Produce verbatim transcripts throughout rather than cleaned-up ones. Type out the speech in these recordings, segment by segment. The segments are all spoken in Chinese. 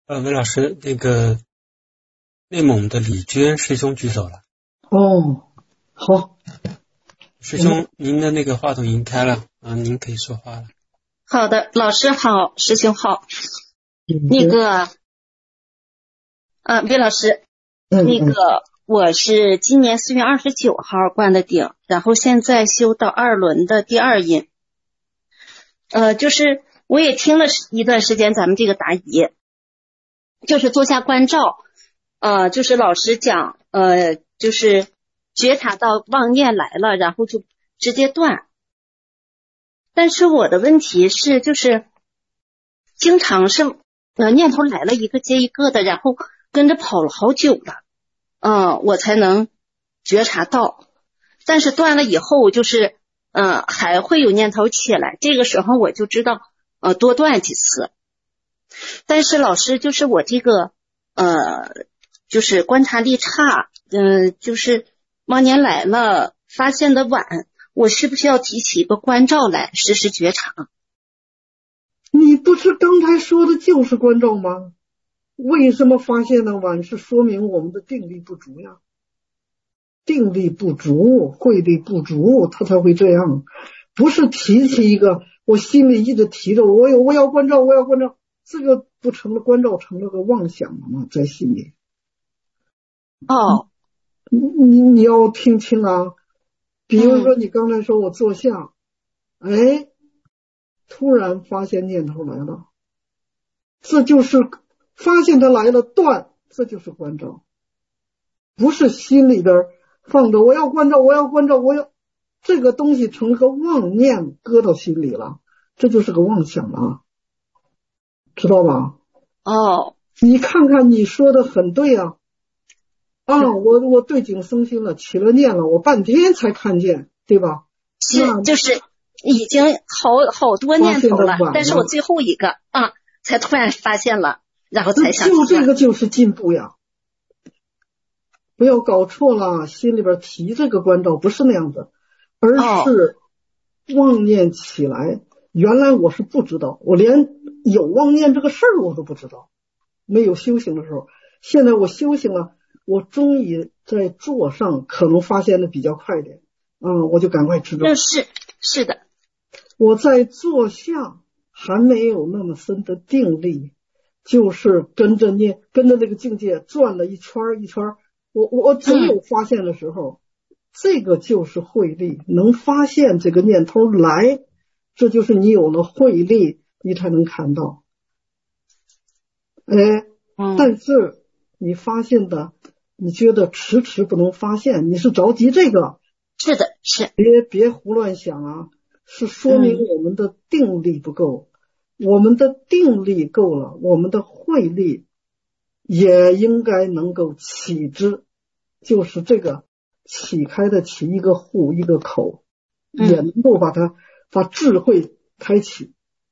呃，魏老师，那个内蒙的李娟师兄举手了。 哦，好， 师兄，您的那个话筒已经开了啊，您可以说话了。 好的，老师好，师兄好。 嗯、 那个，呃，魏老师， 嗯、 那个我是今年四月二十九号灌的顶，然后现在修到二轮的第二印。呃，就是我也听了一段时间咱们这个答疑，就是做下关照，呃，就是老师讲，呃，就是觉察到妄念来了，然后就直接断。但是我的问题是，就是经常是呃念头来了一个接一个的，然后跟着跑了好久了，呃，我才能觉察到。但是断了以后，就是呃还会有念头起来，这个时候我就知道呃多断几次。但是老师，就是我这个呃就是观察力差，嗯、呃，就是往年来了发现的晚，我需不需要提起一个关照来实时觉察？ 你不是刚才说的就是关照吗？为什么发现的晚？是说明我们的定力不足呀，定力不足，慧力不足，他才会这样。不是提起一个，我心里一直提着，我有我要关照，我要关照，这个不成了关照，成了个妄想了吗？在心里。 哦， 你你你要听清啊。比如说你刚才说我坐相，嗯、哎，突然发现念头来了，这就是发现它来了断，这就是关照。不是心里边放着我要关照我要关照我要，这个东西成了个妄念搁到心里了，这就是个妄想了，知道吧？ 哦， 你看看你说的很对啊。啊，我我对景生心了，起了念了，我半天才看见，对吧？ 是，就是已经好好多念头了，但是我最后一个啊，才突然发现了，然后才想。 就这个就是进步呀！不要搞错了，心里边提这个关照不是那样子，而是妄念起来。原来我是不知道，我连有妄念这个事儿我都不知道，没有修行的时候。现在我修行了。我终于在座上可能发现的比较快点，嗯，我就赶快知道。 是是的， 我在座下还没有那么深的定力，就是跟着念，跟着那个境界转了一圈一圈。我我总有发现的时候，嗯、这个就是慧力，能发现这个念头来，这就是你有了慧力，你才能看到。哎， 嗯、 但是你发现的。你觉得迟迟不能发现，你是着急这个？ 是的，是。 别别胡乱想啊，是说明我们的定力不够。嗯、我们的定力够了，我们的慧力也应该能够启之，就是这个启开的启，一个户一个口， 嗯、 也能够把它把智慧开启，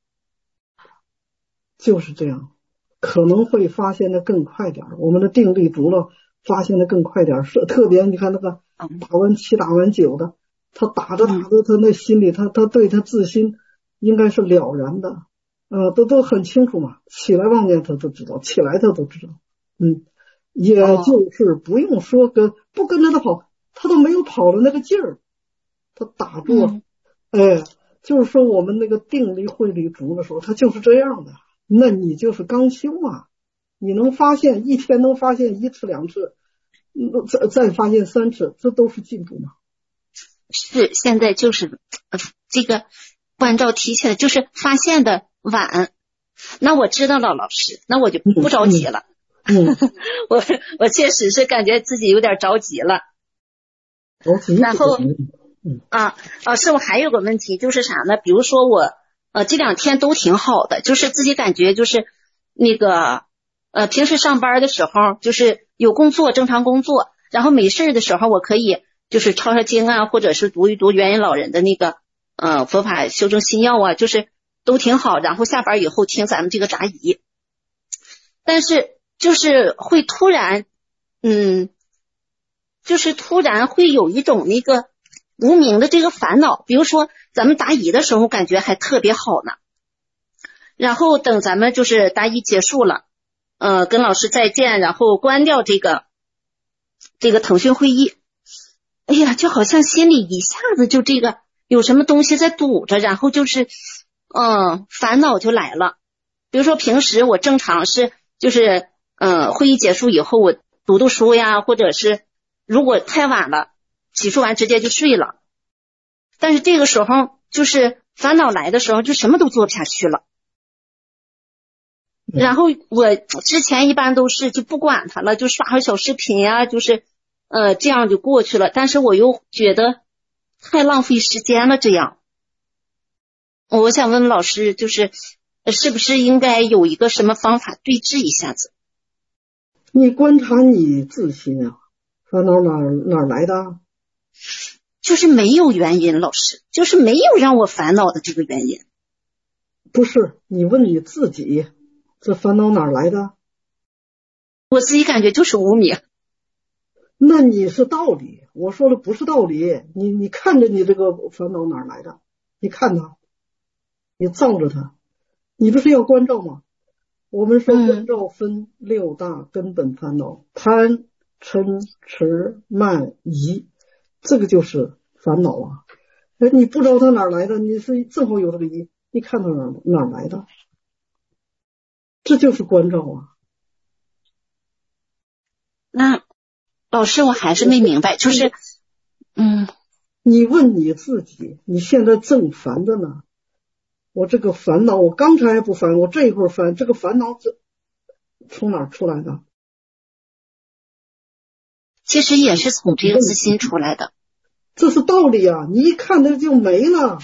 就是这样，可能会发现的更快点。我们的定力足了。发现的更快点，是特别你看那个打完七打完九的，他打着打着他那心里他他对他自心应该是了然的，呃都都很清楚嘛，起来妄念他都知道，起来他都知道，嗯，也就是不用说跟不跟着他跑，他都没有跑的那个劲儿，他打住，嗯、哎，就是说我们那个定力慧力足的时候，他就是这样的，那你就是刚修啊。你能发现一天能发现一次两次，再再发现三次，这都是进步嘛？ 是，现在就是呃这个关照提起来，就是发现的晚。那我知道了，老师，那我就不着急了。 嗯，嗯我我确实是感觉自己有点着急了。 着急。 然后， 嗯啊，老师，我还有个问题就是啥呢？比如说我呃这两天都挺好的，就是自己感觉就是那个。呃，平时上班的时候就是有工作，正常工作，然后没事的时候我可以就是抄抄经啊，或者是读一读元因老人的那个呃佛法修正心要啊，就是都挺好。然后下班以后听咱们这个答疑，但是就是会突然，嗯，就是突然会有一种那个无名的这个烦恼。比如说咱们答疑的时候感觉还特别好呢，然后等咱们就是答疑结束了。 呃跟老师再见，然后关掉这个这个腾讯会议，哎呀，就好像心里一下子就这个有什么东西在堵着，然后就是嗯烦恼就来了。比如说平时我正常是就是呃会议结束以后我读读书呀，或者是如果太晚了洗漱完直接就睡了，但是这个时候就是烦恼来的时候就什么都做不下去了。然后我之前一般都是就不管它了，就刷个小视频呀，就是呃这样就过去了，但是我又觉得太浪费时间了这样。我想问老师，就是是不是应该有一个什么方法对治一下子？ 你观察你自心啊，烦恼哪哪来的？ 就是没有原因，老师，就是没有让我烦恼的这个原因。 不是，你问你自己，这烦恼哪来的？ 我自己感觉就是无明。 那你是道理，我说的不是道理。你你看着你这个烦恼哪来的？你看它，你照着它，你不是要关照吗？我们说关照分六大根本烦恼，嗯、贪嗔痴慢疑，这个就是烦恼啊。哎，你不知道它哪来的，你是正好有这个疑，你看它哪哪来的，这就是关照啊。 那老师，我还是没明白，就是嗯， 你问你自己，你现在正烦着呢。我这个烦恼，我刚才还不烦，我这一会儿烦，这个烦恼这从哪儿出来的？ 其实也是从这个自心出来的。 这是道理啊！你一看它就没了，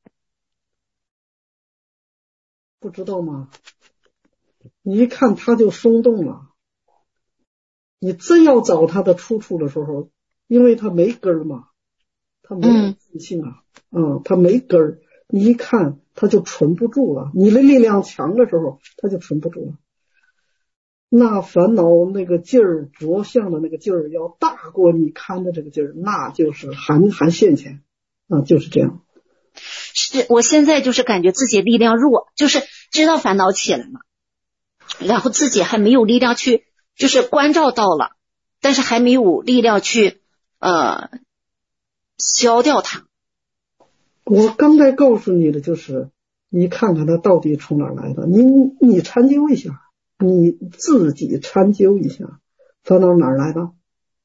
不知道吗？你一看它就松动了。你真要找它的出处的时候，因为它没根儿嘛，它没有自信啊，嗯，它没根儿。你一看它就存不住了，你的力量强的时候它就存不住了。那烦恼那个劲儿，着相的那个劲儿要大过你看的这个劲儿，那就是含含现前啊，就是这样。 是我现在就是感觉自己力量弱，就是知道烦恼起来了，然后自己还没有力量去，就是关照到了，但是还没有力量去呃消掉它。 我刚才告诉你的就是，你看看它到底从哪来的，你你参究一下，你自己参究一下，烦恼哪来的？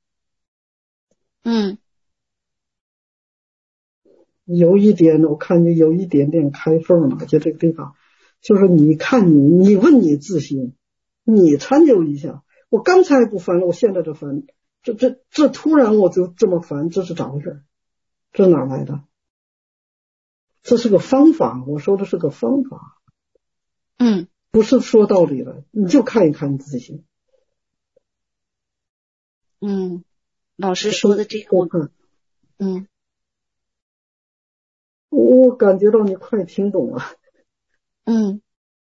嗯， 有一点我看见有一点点开缝了，就这个地方，就是你看你你问你自心，你参究一下，我刚才不烦了，我现在就烦，这这这突然我就这么烦，这是咋回事？这哪来的？这是个方法，我说的是个方法， 嗯， 不是说道理了，你就看一看你自己。 嗯，老师说的这个我，嗯， 我感觉到你快听懂了。 嗯，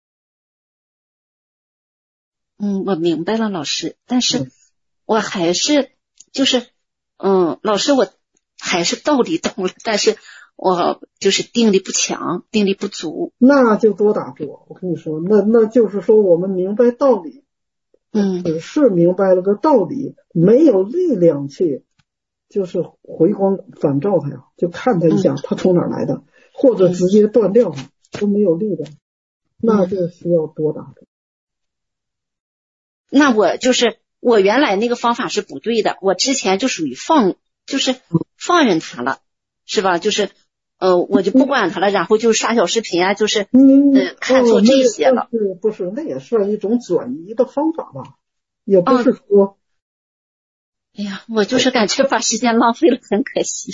嗯，我明白了，老师，但是我还是就是，嗯，老师我还是道理懂了，但是我就是定力不强，定力不足。 那就多打坐，我跟你说，那那就是说我们明白道理， 嗯， 只是明白了个道理，没有力量去就是回光返照它呀，就看它一下，它从哪儿来的，或者直接断掉它，都没有力量，那就需要多打坐。 那我就是我原来那个方法是不对的，我之前就属于放，就是放任它了，是吧？就是呃，我就不管它了，然后就刷小视频啊，就是呃看做这些了。 哦、是不是？那也算一种转移的方法吧，也不是说。哦、 哎呀，我就是感觉把时间浪费了，很可惜。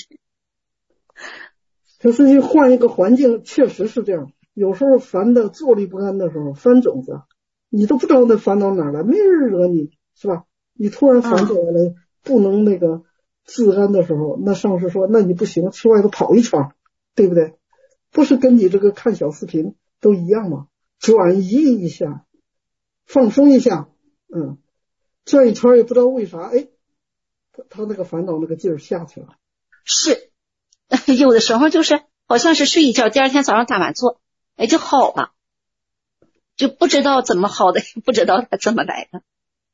可是你换一个环境，确实是这样。有时候烦的坐立不安的时候，翻种子。你都不知道那烦恼哪来，没人惹你，是吧？你突然烦起来了，嗯、不能那个自安的时候，那上师说，那你不行，去外头跑一圈，对不对？不是跟你这个看小视频都一样吗？转移一下，放松一下，嗯，转一圈也不知道为啥，哎，他他那个烦恼那个劲儿下去了。 是，有的时候就是好像是睡一觉，第二天早上打完坐，哎就好了。 就不知道怎么好的，不知道它怎么来的。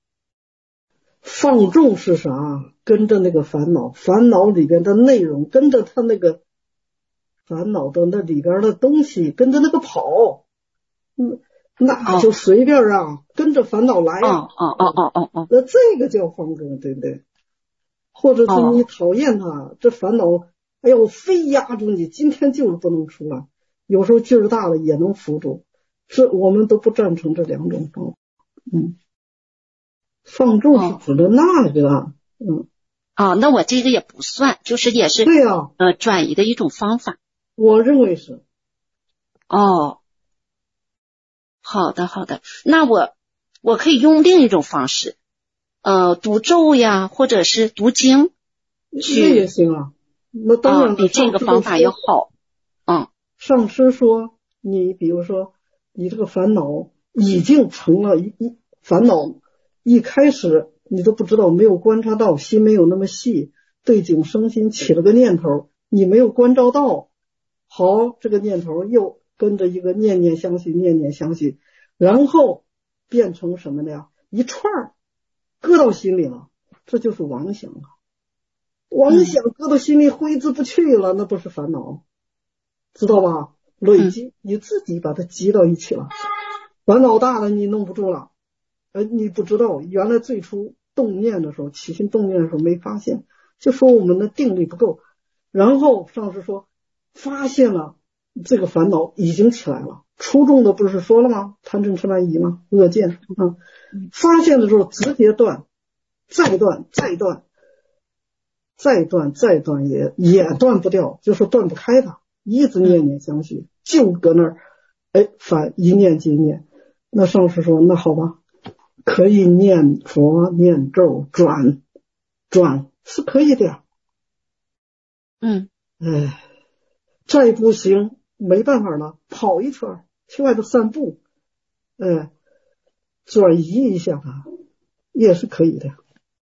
放纵是啥？跟着那个烦恼，烦恼里边的内容，跟着他那个烦恼的那里边的东西，跟着那个跑，嗯，那就随便啊，哦、跟着烦恼来啊。 哦哦哦哦哦哦， 那这个叫放纵，对不对？或者是你讨厌他，哦、这烦恼，哎呦，非压住你，今天就是不能出来。有时候劲儿大了也能扶住，是我们都不赞成这两种方法。嗯。放纵是指的那个，哦、嗯， 哦，那我这个也不算，就是也是对呀， 呃，转移的一种方法。 我认为是。 哦，好的好的，那我我可以用另一种方式，呃，读咒呀，或者是读经， 这也行啊。那当然了， 啊、比这个方法要好。嗯， 上师说，你比如说，你这个烦恼已经成了一一烦恼。一开始你都不知道，没有观察到，心没有那么细，对境生心起了个念头，你没有关照到，好，这个念头又跟着一个念念相续，念念相续，然后变成什么呢呀？一串儿搁到心里了，这就是妄想啊！妄想搁到心里挥之不去了，那不是烦恼，知道吧？累积，你自己把它积到一起了，烦恼大了，你弄不住了。呃，你不知道，原来最初动念的时候，起心动念的时候没发现，就说我们的定力不够。然后上师说，发现了这个烦恼已经起来了。初中的不是说了吗？贪嗔痴慢疑吗？恶见啊，发现的时候直接断，再断，再断，再断，再断也也断不掉，就是断不开它，一直念念相续，就搁那儿，哎，反一念接一念。那上师说，那好吧。可以念佛念咒转转是可以的呀， 嗯， 哎，再不行没办法了，跑一圈去外头散步，哎，转移一下它也是可以的。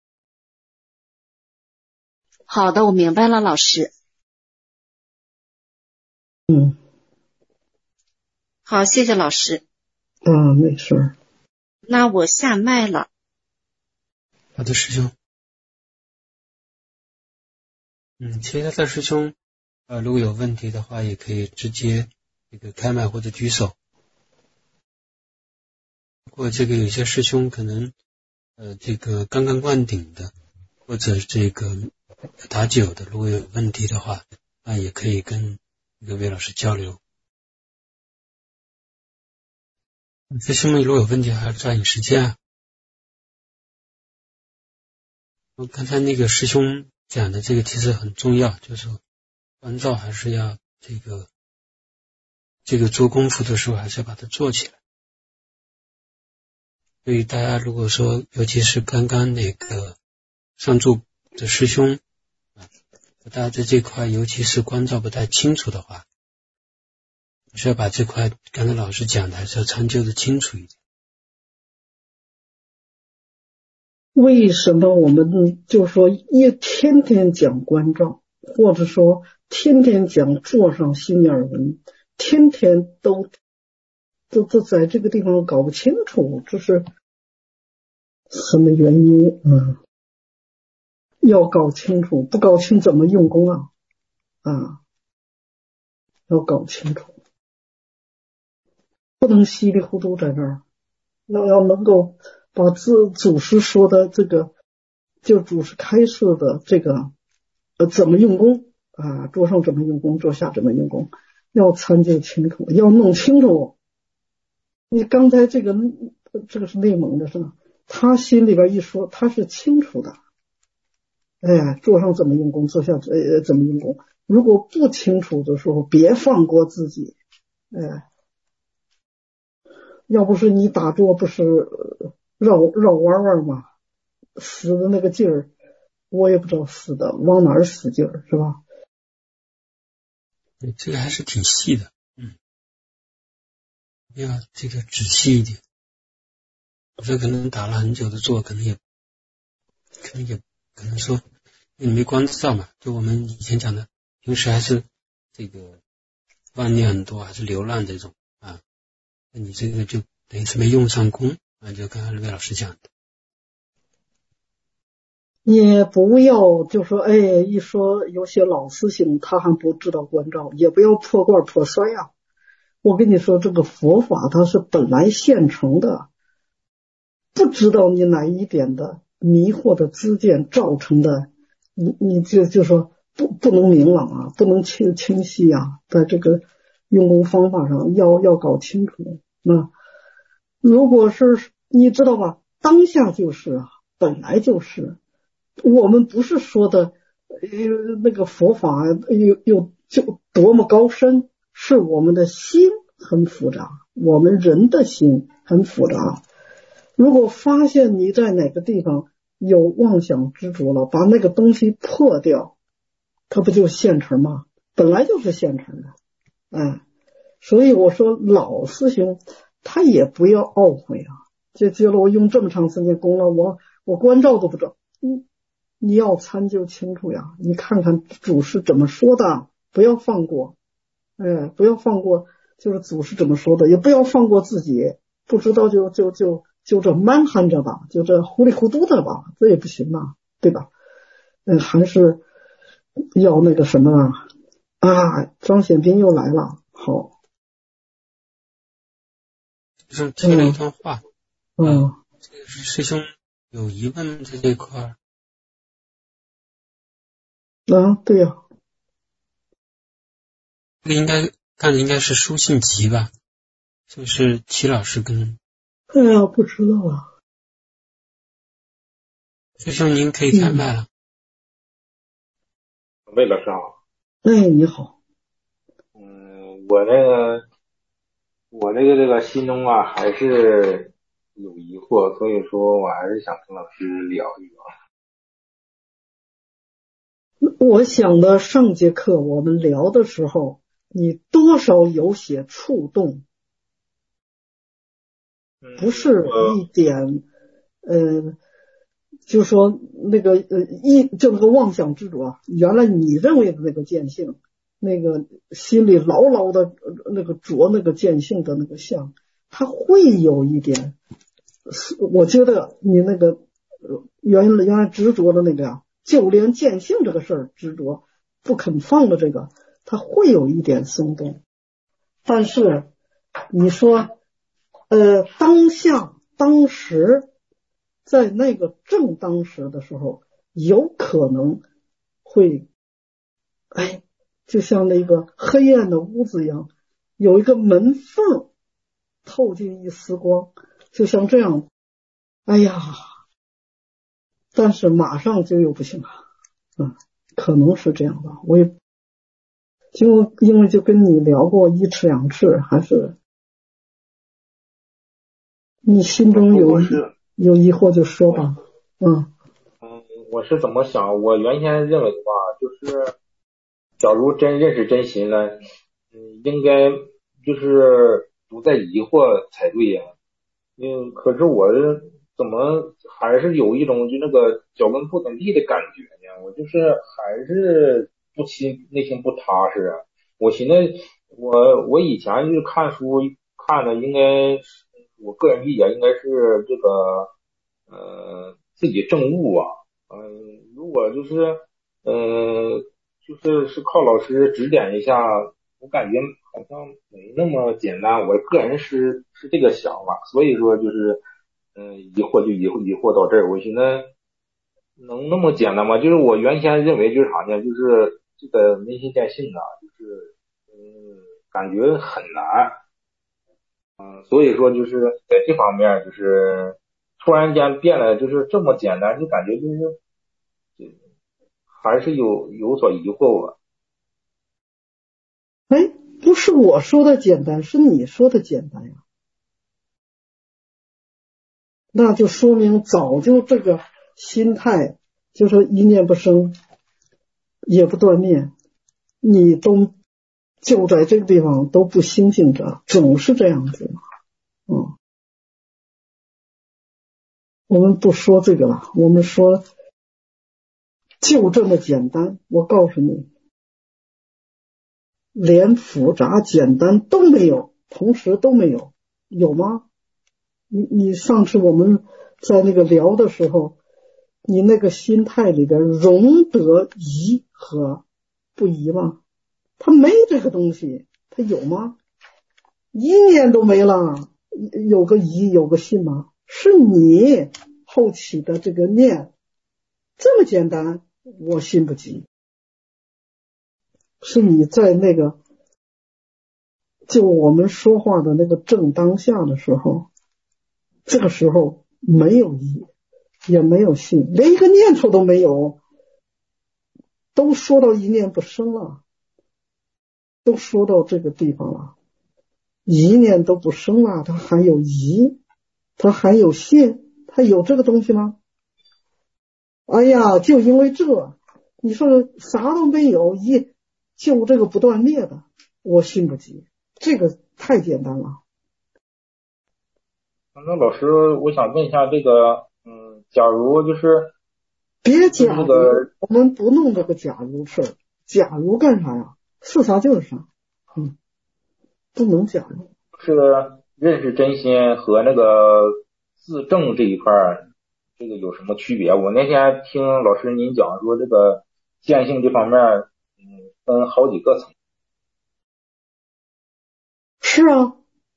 好的，我明白了，老师。 嗯， 好，谢谢老师。 啊，没事。 那我下麦了。 好的，师兄。嗯，其他的师兄，呃，如果有问题的话，也可以直接这个开麦或者举手。如果这个有些师兄可能，呃，这个刚刚灌顶的，或者这个打酒的，如果有问题的话，那也可以跟这个魏老师交流。师兄们如果有问题，还要抓紧时间啊。我刚才那个师兄讲的这个其实很重要，就是说关照还是要这个这个做功夫的时候还是要把它做起来。所以大家如果说尤其是刚刚那个上座的师兄啊，大家在这块尤其是关照不太清楚的话，需要把这块刚才老师讲的还是要参究的清楚一点。 为什么我们就说一天天讲关照，或者说天天讲座上心眼文，天天都都都在这个地方搞不清楚，这是什么原因？嗯，要搞清楚，不搞清怎么用功啊？啊，要搞清楚，不能稀里糊涂在这儿，要要能够把自祖师说的这个，就祖师开示的这个，呃，怎么用功啊？桌上怎么用功，桌下怎么用功，要参究清楚，要弄清楚。你刚才这个这个是内蒙的是吧？他心里边一说，他是清楚的。哎，桌上怎么用功，桌下呃怎么用功。如果不清楚的时候，别放过自己。哎，要不是你打坐不是绕绕弯弯吗？使的那个劲儿，我也不知道使的往哪儿使劲儿，是吧？ 对，这个还是挺细的，嗯，要这个仔细一点。有时候可能打了很久的坐，可能也可能也可能说你没关照嘛，就我们以前讲的，平时还是这个妄念很多，还是流浪这种啊，那你这个就等于是没用上功啊，就刚才魏老师讲的。 也不要就说哎，一说有些老师兄他还不知道关照，也不要破罐破摔啊。我跟你说，这个佛法它是本来现成的，不知道你哪一点的迷惑的知见造成的，你你就就说不不能明朗啊，不能清清晰啊，在这个用功方法上要要搞清楚。那如果是你知道吧，当下就是啊，本来就是，我们不是说的呃那个佛法又又就多么高深，是我们的心很复杂，我们人的心很复杂。如果发现你在哪个地方有妄想执着了，把那个东西破掉，它不就现成吗？本来就是现成的。哎，所以我说老师兄他也不要懊悔啊，就觉得我用这么长时间功了，我我关照都不知道。你你要参究清楚呀，你看看祖师怎么说的，不要放过。哎，不要放过，就是祖师怎么说的，也不要放过自己，不知道就就就就这蛮hand着吧，就这糊里糊涂的吧，这也不行啊，对吧？嗯，还是要那个什么啊？啊，张显斌又来了，好， 就是听了一段话， 嗯， 啊、这个是师兄有疑问在这块儿。 啊，对呀、啊， 这个应该看的应该是书信集吧，就是齐老师跟。 哎呀，不知道啊。 师兄您可以开麦了。 魏老师好。 哎，你好。 嗯，我这个我这个这个心中啊还是有疑惑，所以说我还是想跟老师聊一聊。 我想的上节课我们聊的时候，你多少有些触动，不是一点呃就说那个呃一就那个妄想执着啊，原来你认为的那个见性，那个心里牢牢的那个着那个见性的那个相，它会有一点，我觉得你那个原来原来执着的那个呀，就连见性这个事儿执着不肯放的这个，它会有一点松动。但是你说呃当下当时在那个正当时的时候，有可能会哎就像那个黑暗的屋子一样，有一个门缝透进一丝光，就像这样，哎呀，但是马上就又不行了，嗯，可能是这样吧，我也就因为就跟你聊过一次两次，还是你心中有有疑惑就说吧。嗯嗯，我是怎么想？我原先认为的话，就是假如真认识真心了，嗯，应该就是不再疑惑才对呀。嗯，可是我怎么还是有一种就那个脚跟不怎地的感觉呢？我就是还是不心内心不踏实啊。我寻思我我以前就是看书看的，应该我个人理解应该是这个呃自己证悟啊。嗯，如果就是呃就是是靠老师指点一下，我感觉好像没那么简单。我个人是是这个想法，所以说就是嗯、呃、疑惑就疑惑疑惑到这儿。我寻思能那么简单吗？就是我原先认为就是啥呢，就是这个明心见性啊，就是嗯感觉很难。嗯，所以说就是在这方面就是突然间变了，就是这么简单，就感觉就是还是有有所疑惑吧。 哎，不是我说的简单，是你说的简单呀。那就说明早就这个心态，就说一念不生，也不断灭，你都就在这个地方都不清醒着，总是这样子嘛。嗯，我们不说这个了，我们说就这么简单。我告诉你，连复杂简单都没有，同时都没有，有吗？ 你你上次我们在那个聊的时候，你那个心态里边容得疑和不疑吗？他没这个东西，他有吗？一念都没了，有个疑有个信吗？是你后起的这个念这么简单，我信不及。是你在那个就我们说话的那个正当下的时候，这个时候没有疑也没有信，连一个念头都没有，都说到一念不生了，都说到这个地方了，一念都不生了，它还有疑，它还有信，它有这个东西吗？哎呀，就因为这，你说啥都没有，一就这个不断灭的，我信不及，这个太简单了。 那老师，我想问一下这个，嗯，假如就是别假如， 这个我们不弄这个假如事，假如干啥呀？是啥就是啥，嗯，不能假如。 是认识真心和那个自证这一块儿，这个有什么区别？我那天听老师您讲说，这个见性这方面，嗯，分好几个层。 是啊，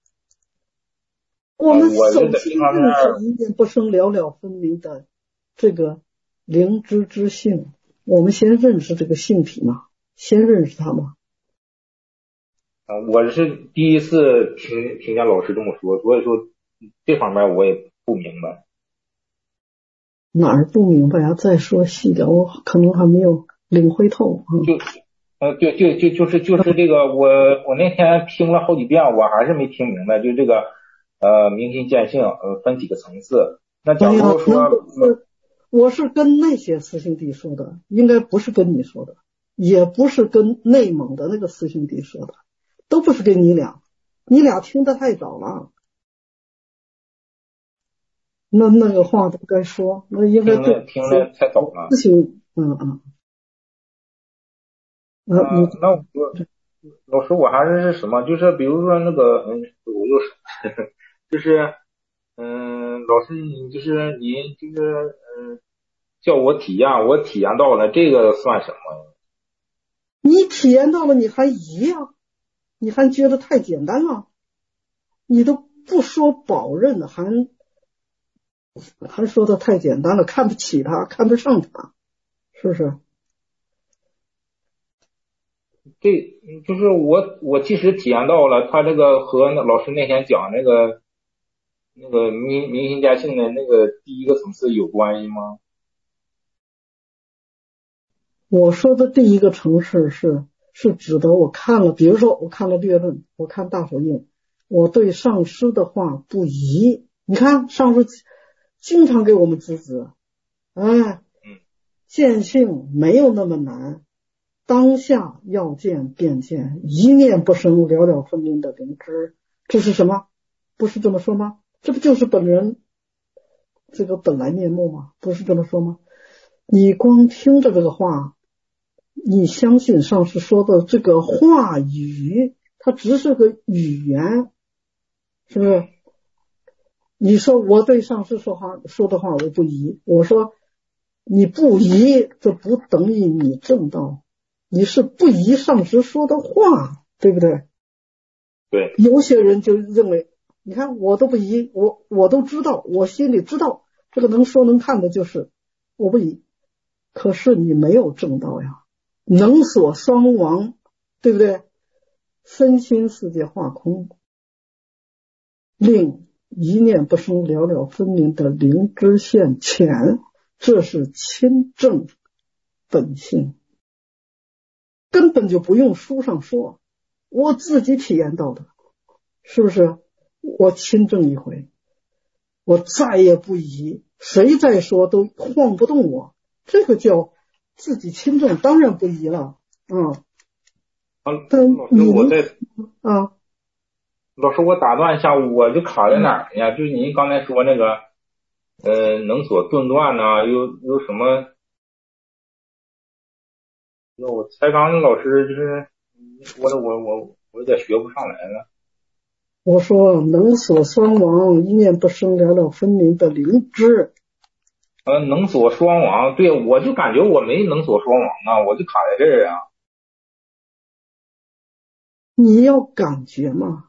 我们我首这这方先认识面一念不生了了分明的这个灵知之性，我们先认识这个性体嘛，先认识它嘛。 啊，我是第一次听听见老师这么说，所以说这方面我也不明白。 哪儿不明白啊？再说细点，我可能还没有领会透。嗯， 就呃，对对，就就是就是这个，我我那天听了好几遍，我还是没听明白。就这个呃，明心见性，呃，分几个层次。那假哎呀， 如说， 那不是，我是跟那些师兄弟说的，应该不是跟你说的，也不是跟内蒙的那个师兄弟说的，都不是跟你俩，你俩听得太早了。那那个话都该说，那应该听对的听的太早了。 师兄，嗯嗯， 嗯、 呃，你那我老师，我还是什么？就是比如说那个，嗯，我又是就是嗯，老师你就是您就是嗯，叫我体验，我体验到了，这个算什么？ 你体验到了，你还疑呀？你还觉得太简单了？你都不说保任了，还还说的太简单了，看不起他，看不上他，是不是？ 这就是我我即使体验到了，他这个和那老师那天讲那个那个明明心见性的那个第一个层次有关系吗？ 我说的第一个城市是是指的我看了，比如说我看了略论，我看大手印，我对上师的话不疑。你看上师经常给我们指指，哎，见性没有那么难，当下要见便见，一念不生了了分明的灵知，这是什么？不是这么说吗？这不就是本人这个本来面目吗？不是这么说吗？你光听着这个话，你相信上师说的这个话语，它只是个语言，是不是？你说我对上师说话说的话我不疑，我说你不疑，这不等于你正道，你是不疑上师说的话，对不对？ 对， 有些人就认为，你看我都不疑，我我都知道，我心里知道这个能说能看的就是我不疑，可是你没有正道呀，能所双亡，对不对？身心世界化空，令一念不生了了分明的灵知现前，这是亲证本性，根本就不用书上说，我自己体验到的，是不是？我亲证一回，我再也不疑，谁再说都晃不动我，这个叫自己亲证，当然不疑了。嗯， 啊， 但老师你我在啊， 老师我打断一下，我就卡在哪儿了呀？就是您刚才说那个呃能所顿断呢，有有什么？我才刚老师就是说的我我我有点学不上来了。 我说能所双亡，一念不生，了了分明的灵知。 呃，能所双亡，对，我就感觉我没能所双亡啊，我就卡在这儿啊。 你要感觉嘛？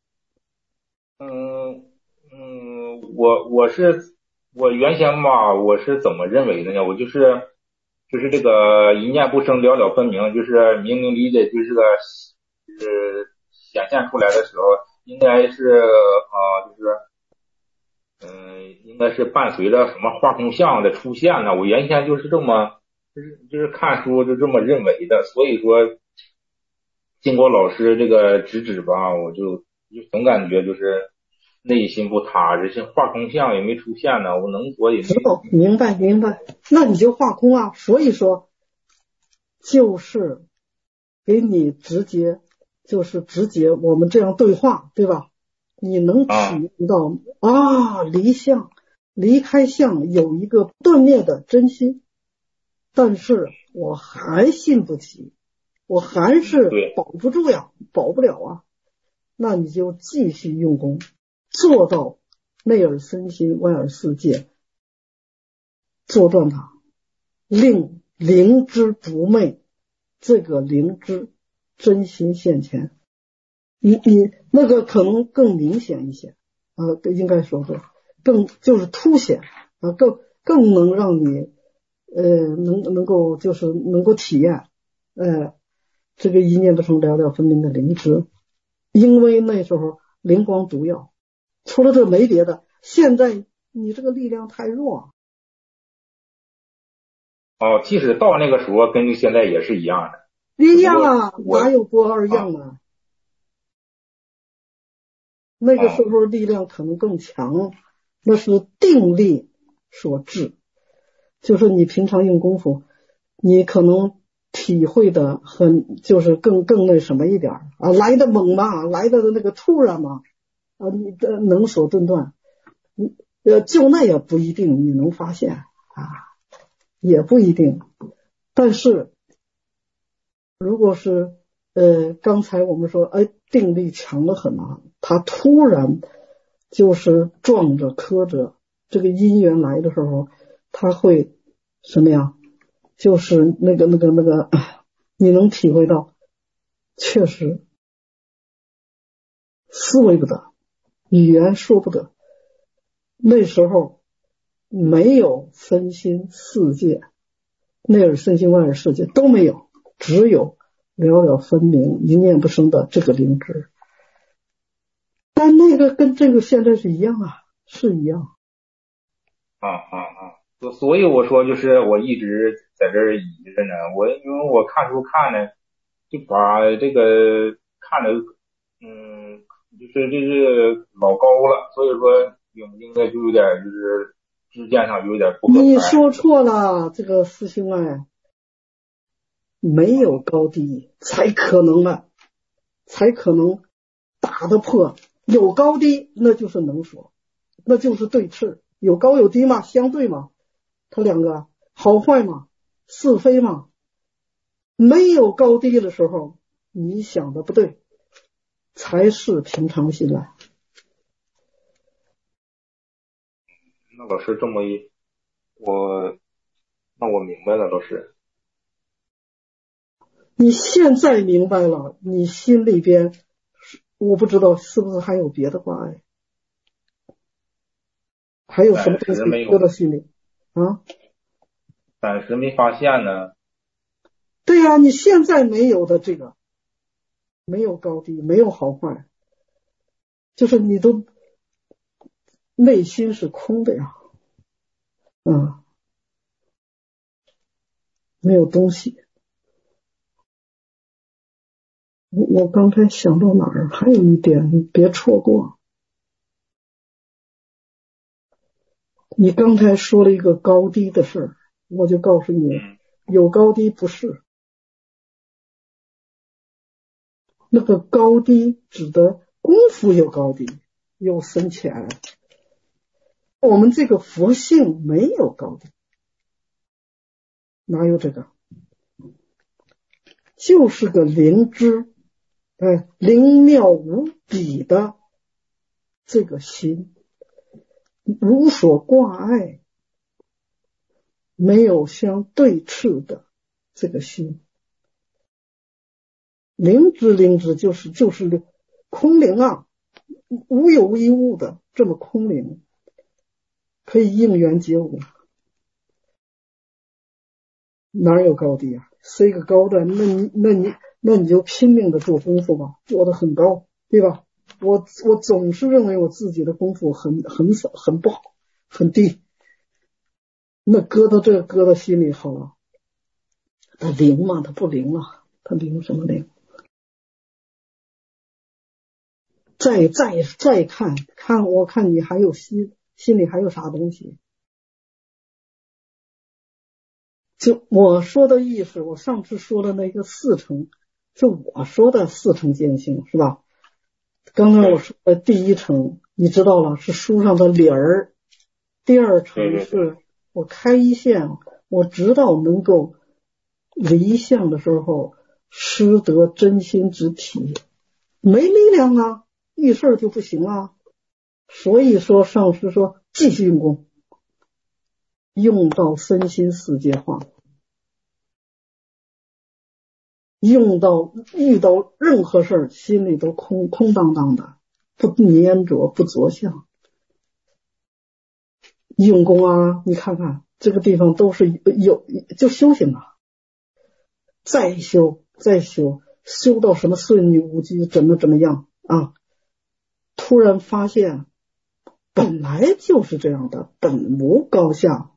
嗯嗯，我我是我原先吧，我是怎么认为的呢？我就是就是这个一念不生，了了分明，就是明明理解，就是个就是显现出来的时候，应该是啊、呃，就是嗯，应该是伴随着什么画空相的出现呢？我原先就是这么就是就是看书就这么认为的，所以说经过老师这个指指吧，我就就总感觉就是内心不踏实，这画空相也没出现呢，我能所也没知道，明白明白，那你就画空啊。所以说，就是给你直接，就是直接我们这样对话，对吧？你能体验到啊，离相离开相有一个不断灭的真心，但是我还信不起，我还是保不住呀，保不了啊。那你就继续用功，做到内耳身心，外耳四界，做断它，令灵知不昧，这个灵知真心现前。你你那个可能更明显一些啊，应该说是更就是凸显啊，更更能让你呃能能够就是能够体验呃这个一念不生了了分明的灵知，因为那时候灵光毒药，除了这没别的。现在你这个力量太弱。 哦，即使到那个时候，跟现在也是一样的。 一样啊，哪有不二样啊？啊那个时候力量可能更强，那是定力所致。就是你平常用功夫，你可能体会的很，就是更更那什么一点啊，来的猛嘛，来的那个突然嘛，啊，你的能所顿断，呃，就那也不一定你能发现啊，也不一定。但是如果是呃，刚才我们说，哎，定力强得很啊，他突然就是撞着磕着，这个因缘来的时候，他会什么呀？就是那个那个那个，你能体会到，确实思维不得，语言说不得。那时候没有分心四界，内耳身心外耳世界都没有，只有了了分明一念不生的这个灵知。但那个跟这个现在是一样啊，是一样。 啊啊啊！所以我说就是我一直在这儿倚着呢，我因为我看书看呢，就把这个看的嗯，就是这是老高了，所以说应应该就有点就是知见上有点不可。 你说错了，这个师兄哎，没有高低才可能啊，才可能打得破。有高低那就是能说，那就是对峙，有高有低嘛，相对嘛，它两个好坏嘛，是非嘛。没有高低的时候，你想的不对，才是平常心来。 那老师这么一，我那我明白了，老师。 你现在明白了，你心里边，我不知道是不是还有别的挂碍，还有什么东西搁到心里啊？ 暂时没发现呢。 对呀、啊，你现在没有的这个，没有高低，没有好坏，就是你都内心是空的呀，嗯，没有东西。我我刚才想到哪儿？还有一点，你别错过。你刚才说了一个高低的事儿，我就告诉你，有高低不是。那个高低指的功夫有高低，有深浅。我们这个佛性没有高低，哪有这个？就是个灵知，哎，灵妙无比的这个心，无所挂碍，没有相对峙的这个心。灵知灵知就是就是空灵啊，无有一物的这么空灵，可以应缘觉悟。哪有高低啊？是一个高的，那你那你那你就拼命的做功夫吧，做得很高，对吧？我我总是认为我自己的功夫很很少，很不好，很低。那搁到这搁到心里好了，它灵吗？它不灵了，它灵什么灵？再再再看看，我看你还有心心里还有啥东西？就我说的意思，我上次说的那个四成，就我说的四成见性是吧？刚才我说的第一层你知道了，是书上的理儿，第二层是我开一线，我知道能够离相的时候失得真心之体，没力量啊，遇事就不行了。所以说上师说继续用功，用到身心世界化，用到遇到任何事儿心里都空空荡荡的，不粘着不着相。用功啊，你看看这个地方都是有就修行啊，再修再修，修到什么顺女无忌怎么怎么样啊，突然发现本来就是这样的，本无高下，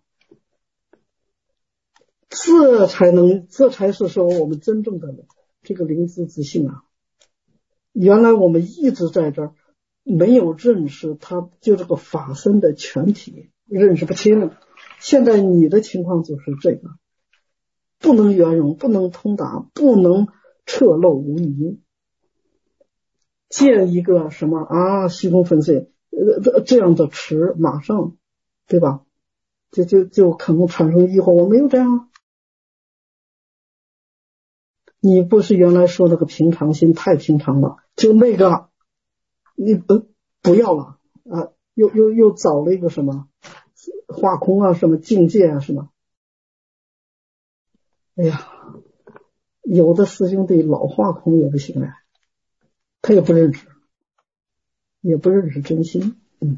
这才能这才是说我们真正的这个灵知之性啊。原来我们一直在这儿没有认识它就这个法身的全体，认识不清。现在你的情况就是这个，不能圆融，不能通达，不能彻漏无遗。见一个什么啊虚空粉碎呃这样的词，马上对吧，就就就可能产生疑惑，我没有这样啊。你不是原来说那个平常心太平常了，就那个你不不要了啊，又又又找了一个什么化空啊，什么境界啊，什么。哎呀，有的师兄弟老化空也不行哎，他也不认识，也不认识真心。嗯，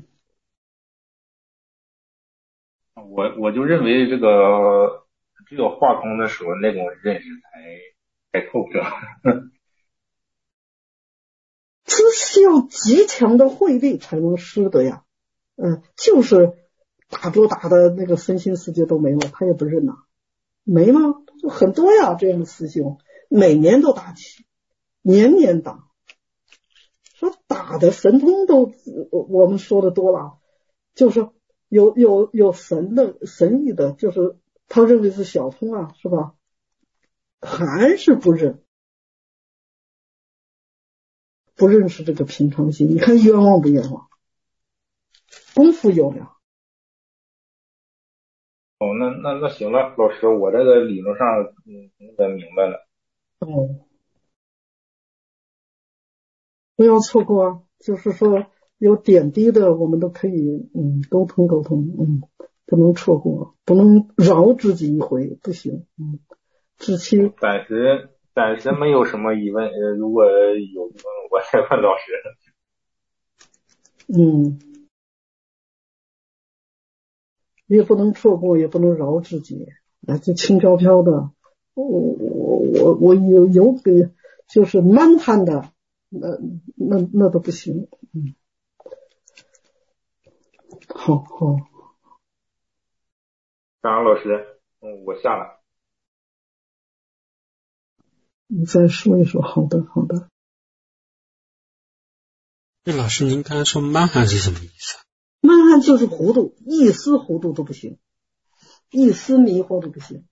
我我就认为这个只有化空的时候那种认识才才透彻。 这需要极强的慧力才能施的呀。嗯，就是打着打的那个身心世界都没了，他也不认呐。没吗？很多呀，这样的师兄每年都打起，年年打。说打的神通都我们说的多了，就是有有有神的神意的，就是他认为是小通啊，是吧？还是不认，不认识这个平常心。你看冤枉不冤枉？功夫有了。 哦，那那那行了，老师，我这个理论上嗯那个明白了。 哦，不要错过啊！就是说有点滴的，我们都可以嗯沟通沟通，嗯，不能错过，不能饶自己一回，不行，嗯，至期暂时暂时没有什么疑问，呃，如果有疑问，我再问老师。 嗯，也不能错过，也不能饶自己，啊，就轻飘飘的，我我我我有有个就是蛮汉的，那那那都不行，嗯，好好。 感恩老师，嗯，我下了。 你再说一说，好的好的。 那老师您刚才说慢汉是什么意思啊？ 慢汉就是糊涂，一丝糊涂都不行，一丝迷惑都不行。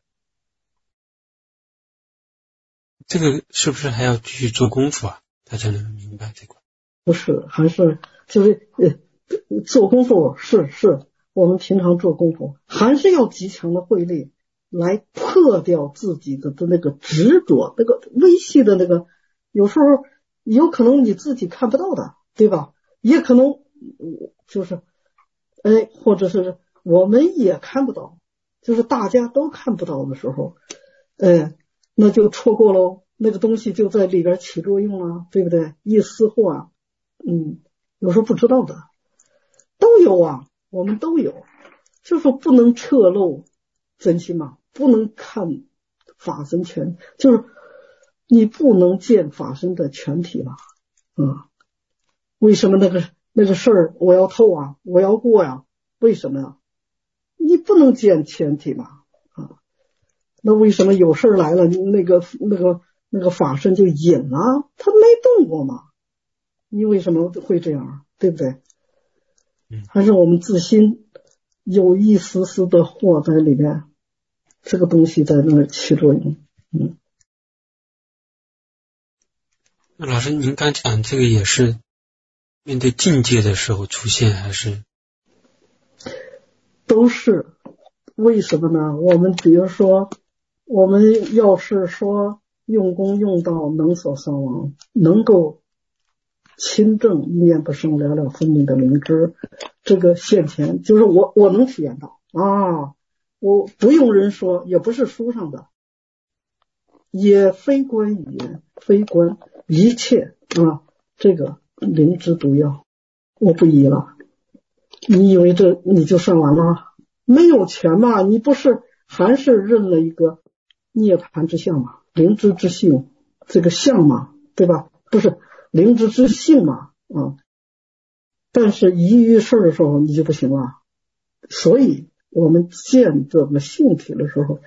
这个是不是还要继续做功夫啊？大家能明白这块？ 不是，还是就是呃做功夫是是我们平常做功夫，还是要极强的慧力来破掉自己的的那个执着，那个微细的那个，有时候有可能你自己看不到的，对吧？ 也可能就是哎，或者是我们也看不到，就是大家都看不到的时候，哎，那就错过喽，那个东西就在里边起作用了，对不对？一私货啊，嗯，有时候不知道的都有啊，我们都有，就说不能侧漏真心嘛，不能看法身全，就是你不能见法身的全体嘛，嗯，为什么那个那个事儿我要透啊，我要过呀？为什么呀？你不能见全体嘛，啊，那为什么有事儿来了，那个那个那个法身就隐了？他没动过嘛，你为什么会这样？对不对？还是我们自心有一丝丝的惑在里面，这个东西在那儿起作用。嗯， 那老师，您刚讲这个也是面对境界的时候出现，还是？ 都是。为什么呢？我们比如说，我们要是说用功用到能所伤亡，能够亲证一念不生了了分明的明知，这个现前就是我我能体验到啊，我不用人说，也不是书上的，也非关语言，非关一切啊，这个灵芝毒药我不依了。你以为这你就算完了？没有全嘛，你不是还是认了一个涅槃之相嘛，灵芝之性这个相嘛，对吧？不是灵芝之性嘛，啊，但是一遇事的时候你就不行了。所以我们见这个性体的时候，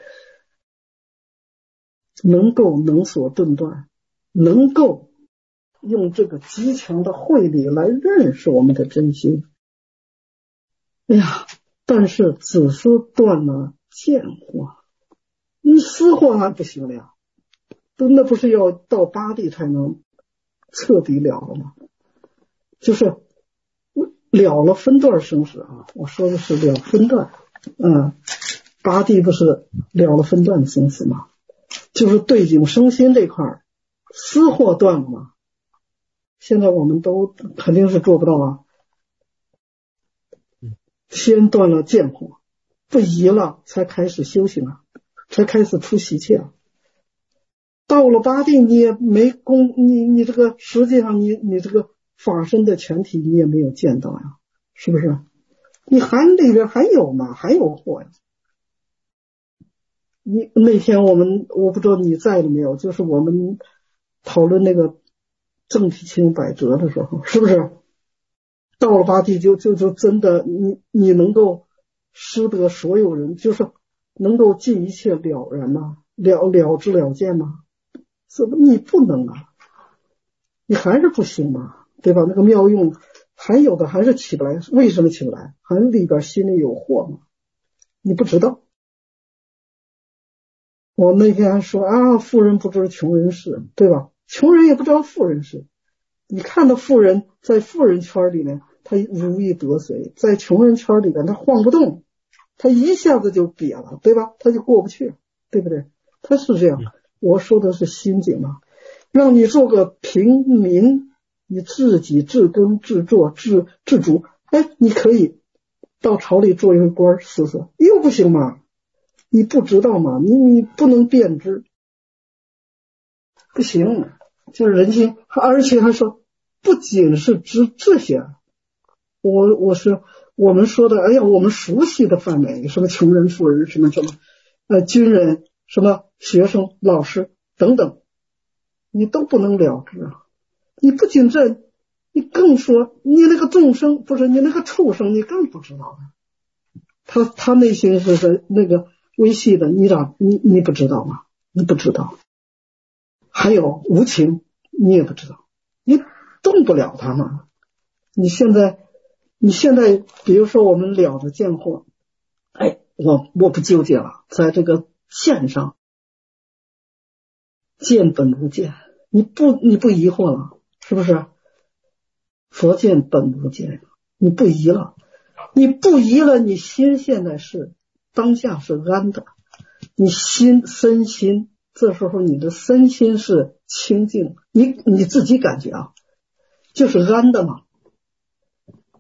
能够能所顿断，能够用这个极强的慧力来认识我们的真心。哎呀，但是只是断了见惑，你私货还不行了呀，那不是要到八地才能彻底了了吗？就是了了分段生死啊，我说的是了分段，嗯，八地不是了了分段生死吗？就是对境生心这块私货断了吗？现在我们都肯定是做不到啊。先断了见惑，不疑了，才开始修行啊，才开始出习气啊。到了八地，你也没功，你你这个实际上你你这个法身的全体你也没有见到呀，是不是？你还里边还有嘛，还有惑呀。你那天我们我不知道你在了没有，就是我们讨论那个正体清百折的时候，是不是？到了八地就就就真的你你能够识得所有人，就是能够尽一切了然吗？了了知了见吗？怎么你不能啊？你还是不行嘛，对吧？那个妙用还有的还是起不来，为什么起不来？还里边心里有惑嘛，你不知道。我那天还说啊，富人不知穷人事，对吧？穷人也不知道富人事。你看到富人在富人圈里面他如鱼得水，在穷人圈里边他晃不动，他一下子就瘪了，对吧？他就过不去，对不对？他是这样。我说的是心境嘛，让你做个平民，你自己自耕自作自自主，哎，你可以到朝里做一个官试试，又不行嘛？你不知道嘛？你你不能辨知，不行。就是人心，而且还说不仅是知这些，我我是我们说的，哎呀，我们熟悉的范围，什么穷人、富人，什么什么，呃，军人，什么学生、老师等等，你都不能了知啊！你不仅这，你更说你那个众生，不是你那个畜生，你更不知道的。他他内心是是那个微细的，你咋你你不知道吗？你不知道。还有无情，你也不知道，你动不了它嘛。你现在，你现在，比如说我们了着见惑，哎，我我不纠结了，在这个线上，见本无见，你不你不疑惑了，是不是？佛见本无见，你不疑了，你不疑了，你心现在是当下是安的，你心身心。这时候你的身心是清净，你你自己感觉啊，就是安的嘛。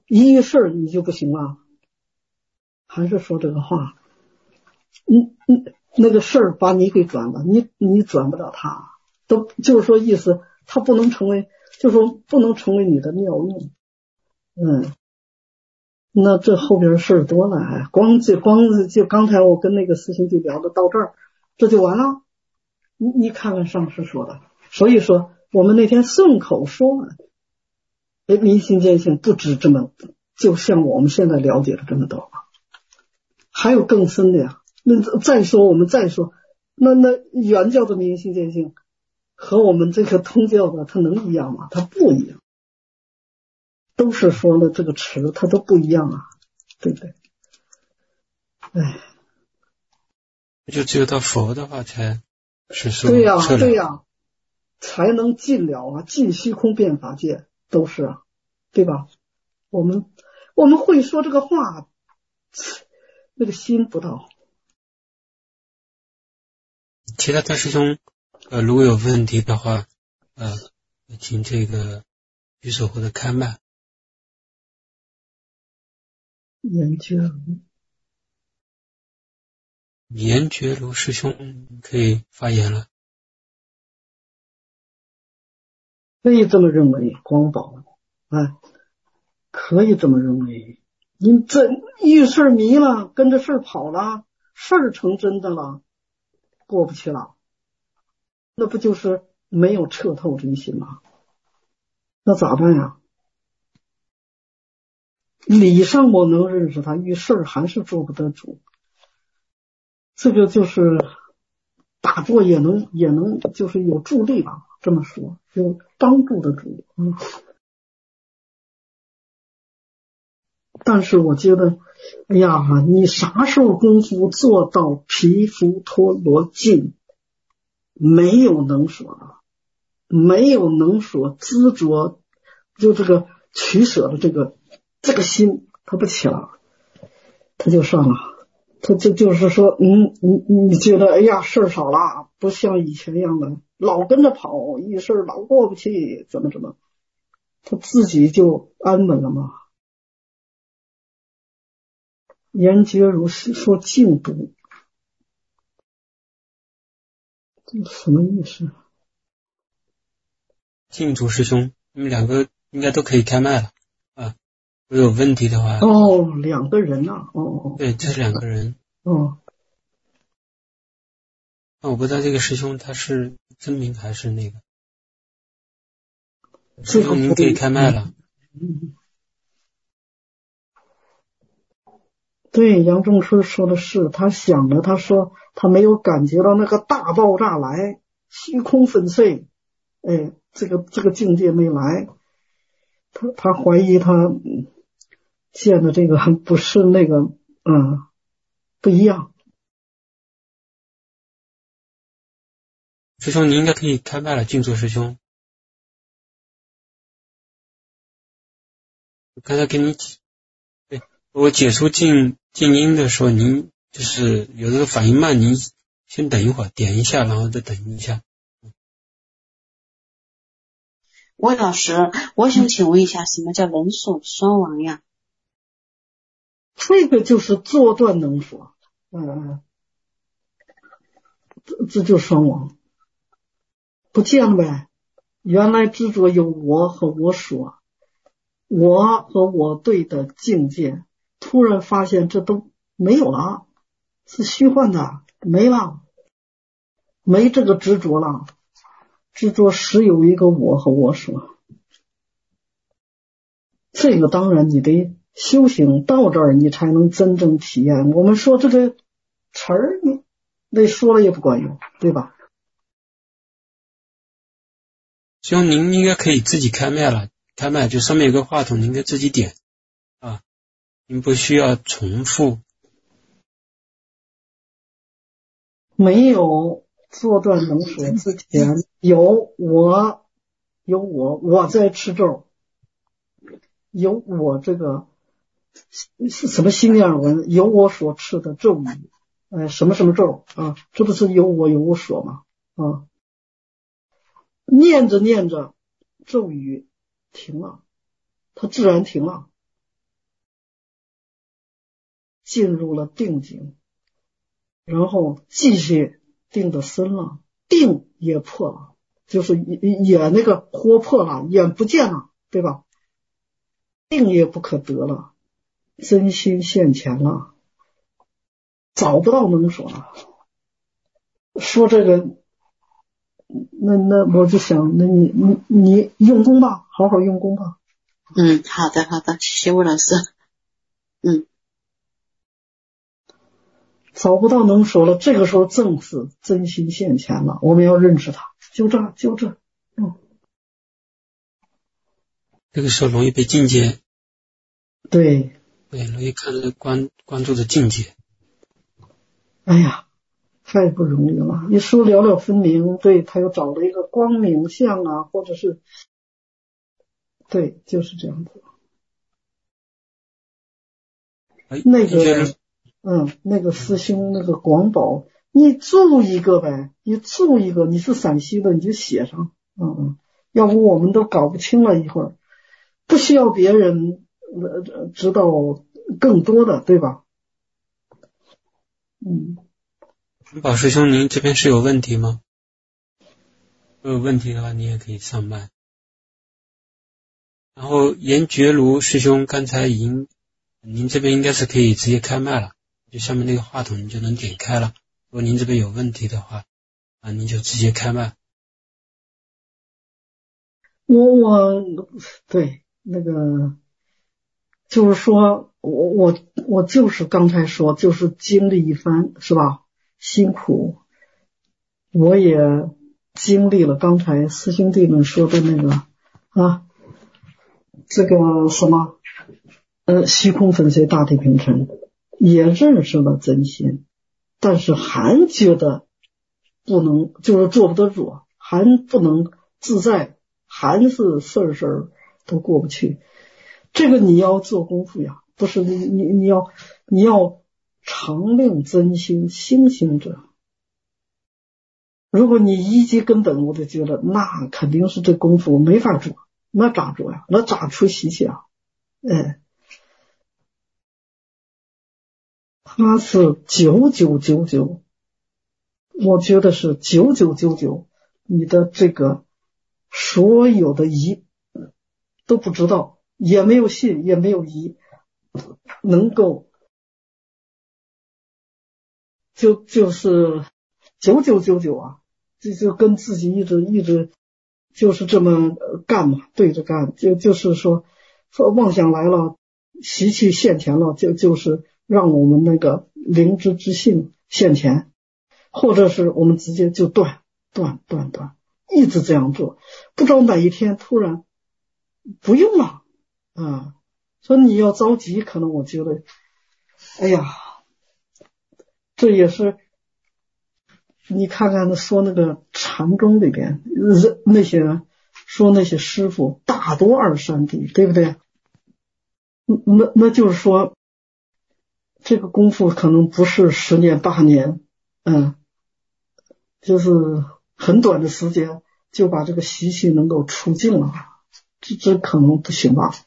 一遇事儿你就不行了，还是说这个话，你你那个事儿把你给转了，你你转不了他，都就是说意思他不能成为，就是说不能成为你的妙用。嗯，那这后边事儿多了，哎，光就光就刚才我跟那个师兄就聊的到这儿，这就完了。你你看看上师说的，所以说我们那天顺口说了，哎，明心见性不止这么，就像我们现在了解的这么多，还有更深的呀。那再说我们再说，那那原教的明心见性和我们这个通教的，它能一样吗？它不一样。都是说了这个词，它都不一样啊，对不对？哎， 就只有到佛的话才是说对呀、 彻了对呀、才能尽了啊，尽虚空变法界都是啊，对吧？我们我们会说这个话，那个心不到。 其他大师兄，呃，如果有问题的话，呃，请这个举手或者开麦。 严觉如， 严觉如师兄可以发言了。 可以这么认为，光宝，哎，可以这么认为。你这遇事迷了，跟着事儿跑了，事儿成真的了，过不去了，那不就是没有彻透真心吗？那咋办呀？理上我能认识他，遇事儿还是做不得主。这个就是打坐也能也能就是有助力吧，这么说有帮助的助力。嗯，但是我觉得，哎呀，你啥时候功夫做到皮肤脱罗尽，没有能所了，没有能所执着，就这个取舍的这个这个心，他不起了，他就上了。他这就是说，嗯，你你觉得，哎呀，事儿少了，不像以前一样的，老跟着跑，一事儿老过不去，怎么怎么，他自己就安稳了嘛。严觉如说净土，这什么意思？ 净土师兄，你们两个应该都可以开麦了啊。如果有问题的话， 哦，两个人呐、啊，哦哦， 对，这是两个人。 哦， 那我不知道这个师兄他是真名还是那个。 这个师兄您可以开麦了。 嗯，对，杨仲春说的是，他想了，他说他没有感觉到那个大爆炸来，虚空粉碎，哎，这个这个境界没来，他他怀疑他嗯见的这个不是那个，嗯，不一样。 师兄，你应该可以开麦了，静坐师兄。我刚才给你，对，我解除静静音的时候，您就是有这个反应慢，您先等一会儿，点一下，然后再等一下。 魏老师，我想请问一下，什么叫能所双亡呀？ 这个就是坐断能所，嗯，这这就双亡，不见了呗。原来执着有我和我所，我和我对的境界，突然发现这都没有了，是虚幻的，没了，没这个执着了，执着实有一个我和我所。这个当然你得修行到这儿，你才能真正体验。我们说这个词儿，你那说了也不管用，对吧？ 师兄，您应该可以自己开麦了，开麦就上面有个话筒，您可以自己点啊，您不需要重复。 没有坐断能所之前，有我，有我，我在吃咒，有我这个是什么心念文，有我所吃的咒语，呃，什么什么咒啊？这不是有我有我所吗？啊，念着念着，咒语停了，它自然停了。 进入了定境，然后继续定的深了，定也破了，就是也也那个活破了，眼不见了，对吧？定也不可得了，真心现前了，找不到能所了。说这个，那那我就想，那你你你用功吧，好好用功吧。 嗯，好的好的，谢谢吴老师。嗯， 找不到能所了，这个时候正是真心现前了，我们要认识它，就这就这。嗯， 这个时候容易被境界， 对对，容易看着关关注的境界。 哎呀，太不容易了。一说了了分明，对，他又找了一个光明相啊，或者是，对，就是这样子。 哎， 那个，嗯，那个师兄，那个广宝，你注一个呗，你注一个，你是陕西的，你就写上，嗯嗯，要不我们都搞不清了一会儿，不需要别人呃知道更多的，对吧？嗯。 宝师兄，您这边是有问题吗？如果有问题的话，你也可以上麦。然后严觉卢师兄刚才已经，您这边应该是可以直接开麦了，就下面那个话筒你就能点开了。如果您这边有问题的话，啊，您就直接开麦。 我我对那个就是说我我我就是刚才说就是经历一番是吧，辛苦，我也经历了刚才师兄弟们说的那个啊，这个什么呃虚空粉碎大地平沉，也认识了真心，但是还觉得不能，就是做不得主，还不能自在，还是事儿事儿都过不去。这个你要做功夫呀，不是你你你要你要常令真心心行者。如果你一级根本，我就觉得那肯定是这功夫没法做，那咋做呀？那咋出习气啊？哎，他是九九九九，我觉得是九九九九，你的这个所有的疑都不知道，也没有信，也没有疑，能够就就是九九九九啊，这就跟自己一直一直就是这么干嘛，对着干，就就是说说妄想来了，习气现前了，就就是让我们那个灵知之性现前，或者是我们直接就断断断断，一直这样做，不知道哪一天突然不用了啊，说你要着急，可能我觉得，哎呀，这也是你看看说那个禅宗里边那些人说那些师傅大多二三 D， 对不对？那那就是说这个功夫可能不是十年八年，嗯，就是很短的时间就把这个习气能够除尽了，这这可能不行吧？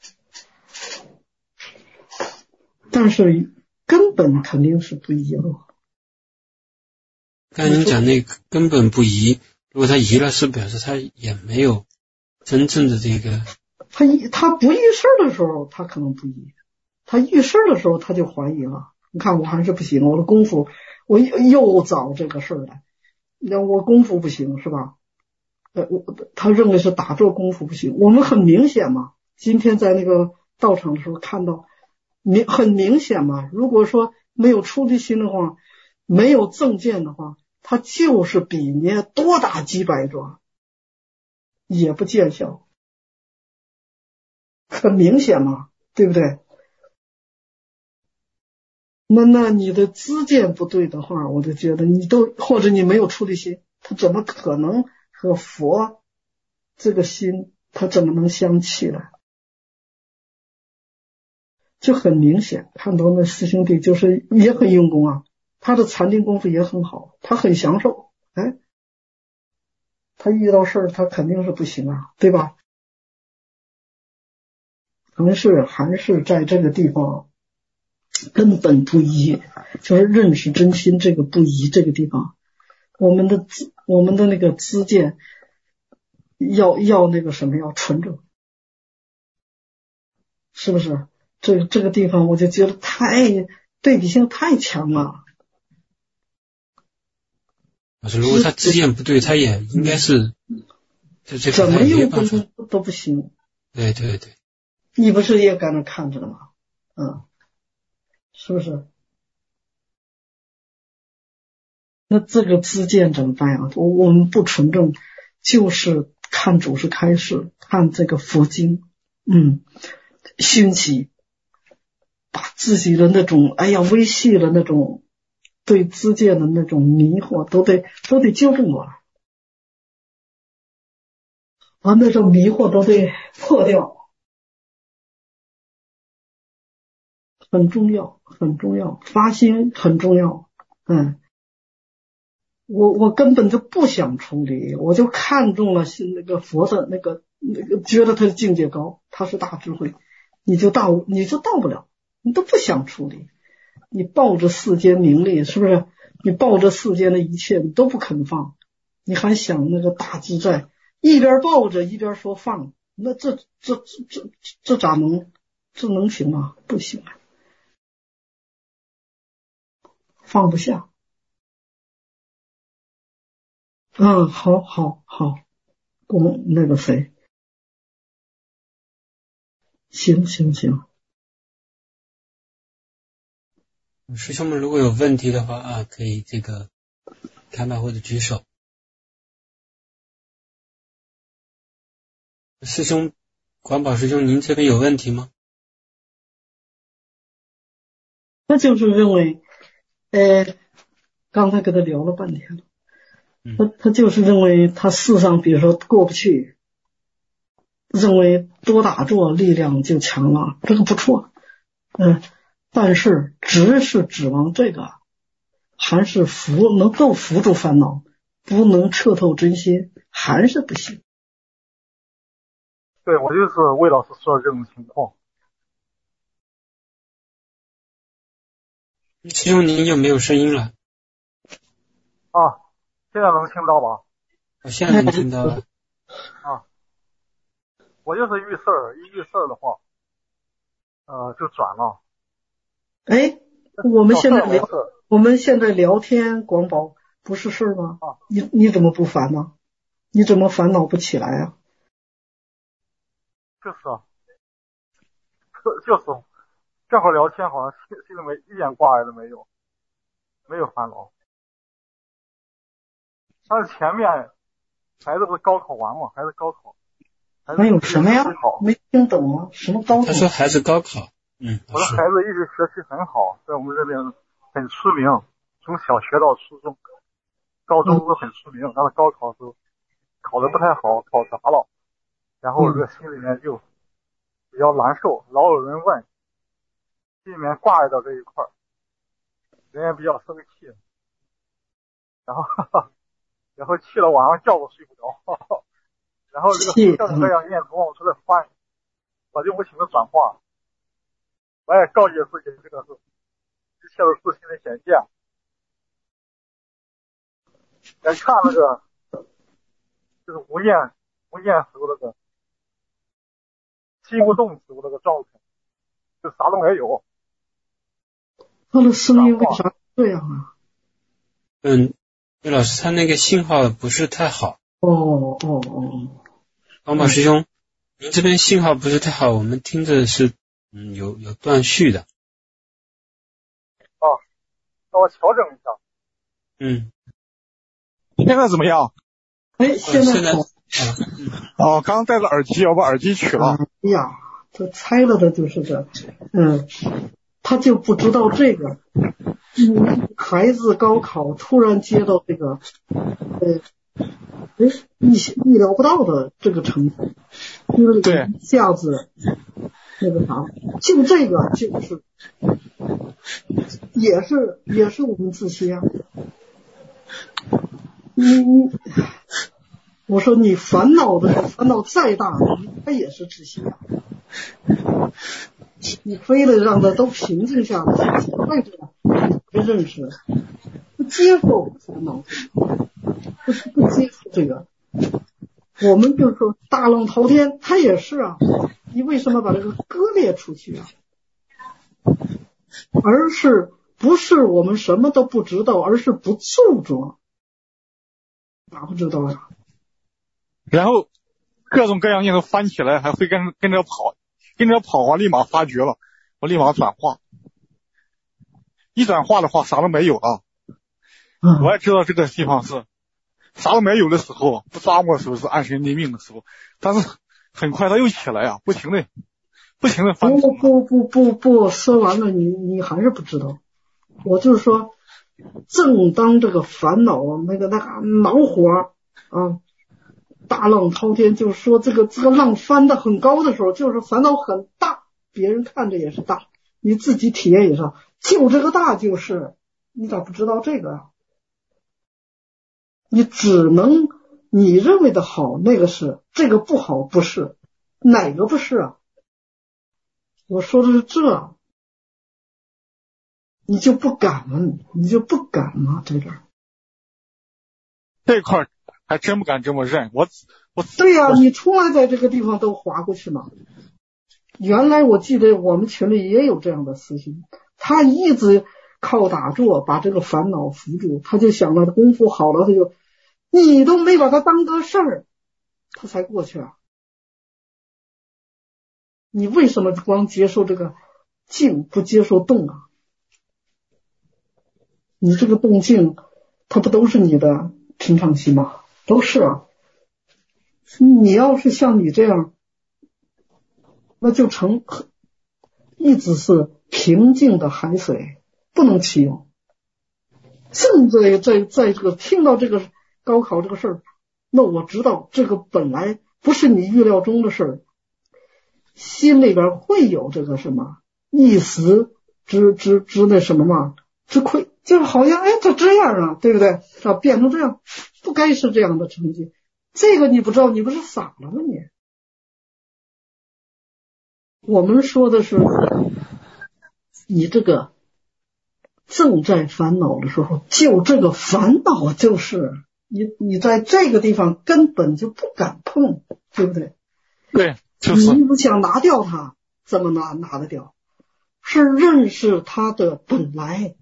但是根本肯定是不一了。 刚才您讲那个根本不移，如果他移了，是表示他也没有真正的这个。 他一他不遇事的时候，他可能不移；他遇事的时候，他就怀疑了。你看我还是不行，我的功夫，我又找这个事儿来，那我功夫不行是吧？呃，我他认为是打坐功夫不行。我们很明显嘛，今天在那个道场的时候看到，明很明显嘛。如果说没有出离心的话，没有正见的话，他就是比你多打几百转也不见效，很明显嘛，对不对？那那你的知见不对的话，我就觉得你都或者你没有出离心，他怎么可能和佛这个心他怎么能相契呢？就很明显看到那师兄弟就是也很用功啊，他的禅定功夫也很好，他很享受，哎，他遇到事儿他肯定是不行啊，对吧？还是还是在这个地方根本不一，就是认识真心这个不一这个地方，我们的资我们的那个知见要要那个什么要纯正，是不是？这这个地方我就觉得太对比性太强了。 老师，如果他知见不对，他也应该是这这怎么用都不都不行。 对对对， 你不是也在那看着了吗？嗯，是不是？那这个知见怎么办呀？我我们不纯正，就是看祖师开示，看这个佛经，嗯，熏习，把自己的那种哎呀微细的那种对知见的那种迷惑都得都得纠正过来，把那种迷惑都得破掉，很重要，很重要，发心很重要，嗯。我我根本就不想处理，我就看中了那个佛的那个那个，觉得他的境界高，他是大智慧，你就到你就到不了，你都不想处理，你抱着世间名利，是不是？你抱着世间的一切，你都不肯放，你还想那个大自在，一边抱着一边说放，那这这这这这咋能这能行吗？不行啊，放不下。嗯，好好好，公那个谁，行行行。 师兄们如果有问题的话啊，可以这个开麦或者举手。师兄，广宝师兄，您这边有问题吗？ 他就是认为，呃，刚才跟他聊了半天了。他他就是认为他世上比如说过不去，认为多打坐力量就强了，这个不错，嗯，但是只是指望这个，还是扶能够扶住烦恼，不能彻透真心，还是不行。 对，我就是魏老师说的这种情况。 师兄，您有没有声音了？ 啊。现在能听到吧？ 我现在能听到了。 啊，我就是遇事儿，一遇事儿的话，呃，就转了。 哎，我们现在聊，我们现在聊天，广宝不是事儿吗？ 啊， 你你怎么不烦呢？你怎么烦恼不起来啊？ 就是啊，就是这会儿聊天，好像心心里面一点挂碍都没有，没有烦恼。但是前面孩子不是高考完嘛，孩子高考， 还有什么呀？没听懂啊？什么高考？ 他说孩子高考，嗯， 我的孩子一直学习很好，在我们这边很出名，从小学到初中、高中都很出名。但是高考时候考得不太好，考砸了，然后这个心里面就比较难受，老有人问，心里面挂碍到这一块儿，人也比较生气，然后哈哈。然后气了晚上觉都睡不着，呵呵，然后这个像这样念头往出来翻，我就不停的转化。我也告诫自己，这个是一切都是自心的显现。来看那个，就是无厌无厌时候那个心无动时候那个状态，就啥都没有。 他的声音为啥这样啊？ 嗯。魏老师，他那个信号不是太好。 哦哦哦， 广宝师兄，您这边信号不是太好，我们听着是嗯有有断续的。 啊，那我调整一下。 嗯， 现在怎么样？ 哎，现在现在好。 哦，刚戴着耳机，我把耳机取了。 哎呀，这猜了的就是这，嗯，他就不知道这个。嗯，孩子高考突然接到这个，呃，哎，意意料不到的这个成绩，就是一下子那个啥，就这个就是，也是也是我们自信啊。你你，我说你烦恼的烦恼再大，它也是自信啊。 你非得让他都平静下来，为什么？不认识，不接受烦恼，不是不接受这个。我们就说大浪滔天，它也是啊，你为什么把这个割裂出去啊？而是不是我们什么都不知道，而是不执着，哪不知道呀？ 然后各种各样念头翻起来，还会跟跟着跑，跟着跑，我立马发觉了，我立马转化。一转化的话，啥都没有了。 嗯、 我也知道这个地方是啥都没有的时候，不抓摸的时候是安身立命的时候，但是很快它又起来啊，不停的不停的翻腾。 不不不不不，说完了你你还是不知道。我就是说，正当这个烦恼那个那个恼火啊，大浪滔天，就是说这个这个浪翻得很高的时候，就是烦恼很大，别人看着也是大，你自己体验也是，就这个大就是，你咋不知道这个啊？你只能你认为的好，那个是，这个不好不是，哪个不是啊？我说的是这，你就不敢了，你就不敢了，这个这块还真不敢这么认，我我对呀、啊，你从来在这个地方都划过去嘛。原来我记得我们群里也有这样的师兄，他一直靠打坐把这个烦恼扶住，他就想了功夫好了，他就你都没把他当个事儿，他才过去啊。你为什么光接受这个静不接受动啊？你这个动静它不都是你的平常心吗？都是啊。你要是像你这样，那就成一直是平静的海水，不能起用。正在在在这个听到这个高考这个事儿，那我知道这个本来不是你预料中的事儿，心里边会有这个什么一时之之之那什么嘛之愧，就是好像哎这这样啊，对不对？啊，变成这样，不该是这样的成绩。这个你不知道，你不是傻了吗你？我们说的是，你这个正在烦恼的时候，就这个烦恼就是你，你在这个地方根本就不敢碰，对不对？ 对，就是。 你不想拿掉它，怎么拿拿得掉？是认识它的本来，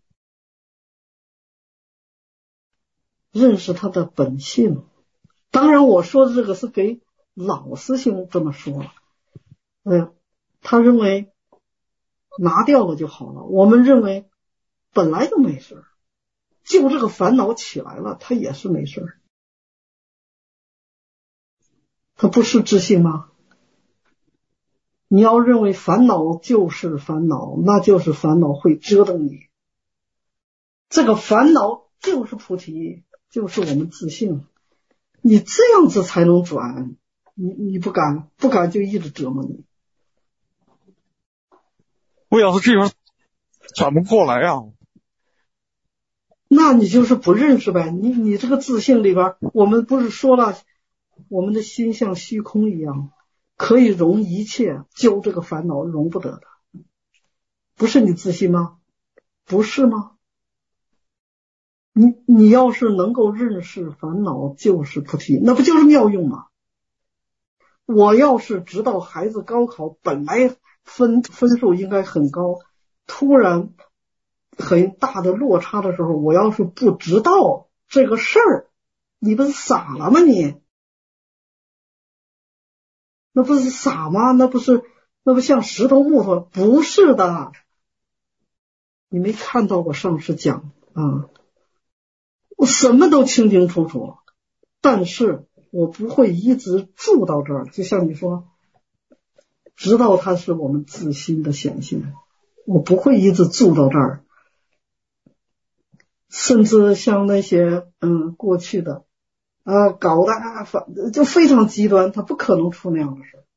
认识它的本性。当然我说的这个是给老师兄这么说了，嗯，他认为拿掉了就好了，我们认为本来就没事，就这个烦恼起来了，他也是没事，他不是自信吗？你要认为烦恼就是烦恼，那就是烦恼会折腾你，这个烦恼就是菩提，就是我们自信，你这样子才能转，你你不敢，不敢就一直折磨你。 我要是这样转不过来啊， 那你就是不认识呗。你你这个自信里边，我们不是说了，我们的心像虚空一样，可以容一切，就这个烦恼容不得的，不是你自信吗？不是吗？你你要是能够认识烦恼就是菩提，那不就是妙用吗？我要是知道孩子高考本来分分数应该很高，突然很大的落差的时候，我要是不知道这个事儿，你不是傻了吗你？那不是傻吗？那不是那不像石头木头？不是的，你没看到我上次讲啊，我什么都清清楚楚，但是我不会一直住到这儿，就像你说，直到它是我们自心的显现，我不会一直住到这儿。甚至像那些嗯过去的啊搞的啊就非常极端，他不可能出那样的事。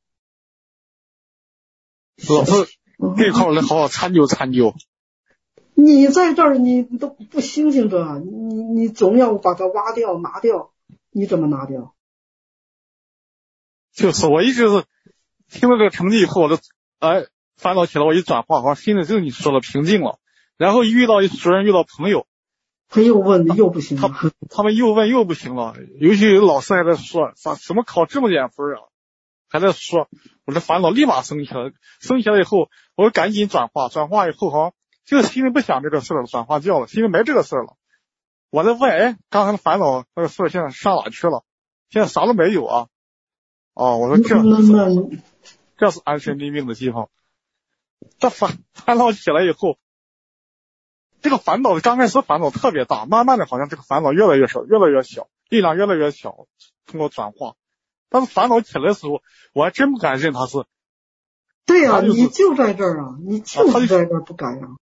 老师这块儿好好参究参究。 你在这儿你都不兴兴这，你你总要把它挖掉拿掉，你怎么拿掉？ 就是我一直是听了这个成绩以后，我就哎烦恼起来，我一转化，好像心里就你说的平静了。然后一遇到一熟人，遇到朋友， 他又问又不行了， 他他们又问又不行了。尤其有老师还在说，咋怎么考这么点分啊？还在说，我这烦恼立马升起来，升起来以后，我赶紧转化，转化以后好像这个心里不想这个事了，转化掉了，心里没这个事了。我在问，哎，刚才的烦恼那个事现在上哪去了？现在啥都没有啊。哦，我说这那那这是安身立命的地方。这烦烦恼起来以后，这个烦恼刚开始烦恼特别大，慢慢的好像这个烦恼越来越少，越来越小，力量越来越小，通过转化。但是烦恼起来的时候，我还真不敢认它是。 对呀、啊， 就是、 你就在这儿啊，你就是在这儿不敢呀、啊。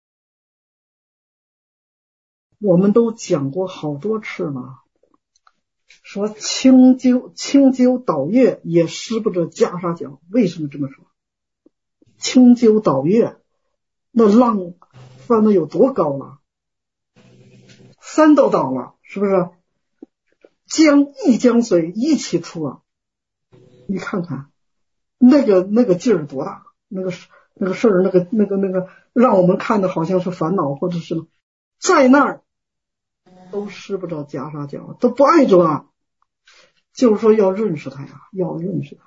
我们都讲过好多次了，说清鸠清鸠倒月也失不着袈裟角。为什么这么说？清鸠倒月，那浪翻的有多高了？山都倒了，是不是？江一江水一起出啊！你看看，那个那个劲儿多大？那个那个事儿，那个那个那个，让我们看的好像是烦恼，或者是在那儿都失不着袈裟角，都不碍着啊。就是说要认识他呀，要认识他。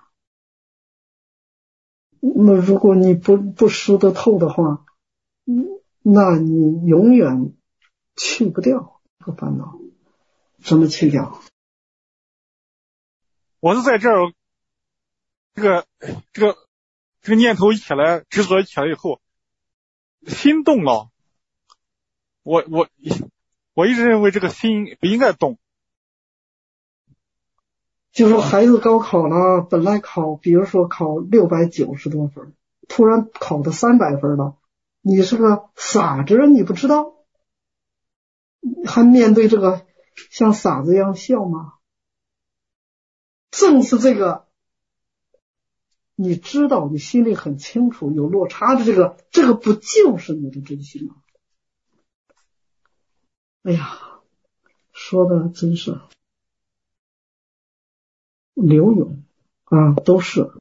那如果你不不识得透的话，那你永远去不掉这个烦恼。怎么去掉？ 我是在这儿，这个这个这个念头一起来，执着一起来以后，心动了。我我我一直认为这个心不应该动。 就说孩子高考了，本来考，比如说考六百九十多分，突然考到三百分了，你是个傻子，你不知道，还面对这个像傻子一样笑吗？正是这个，你知道，你心里很清楚有落差的这个，这个不就是你的真心吗？哎呀，说的真是刘勇啊，都是。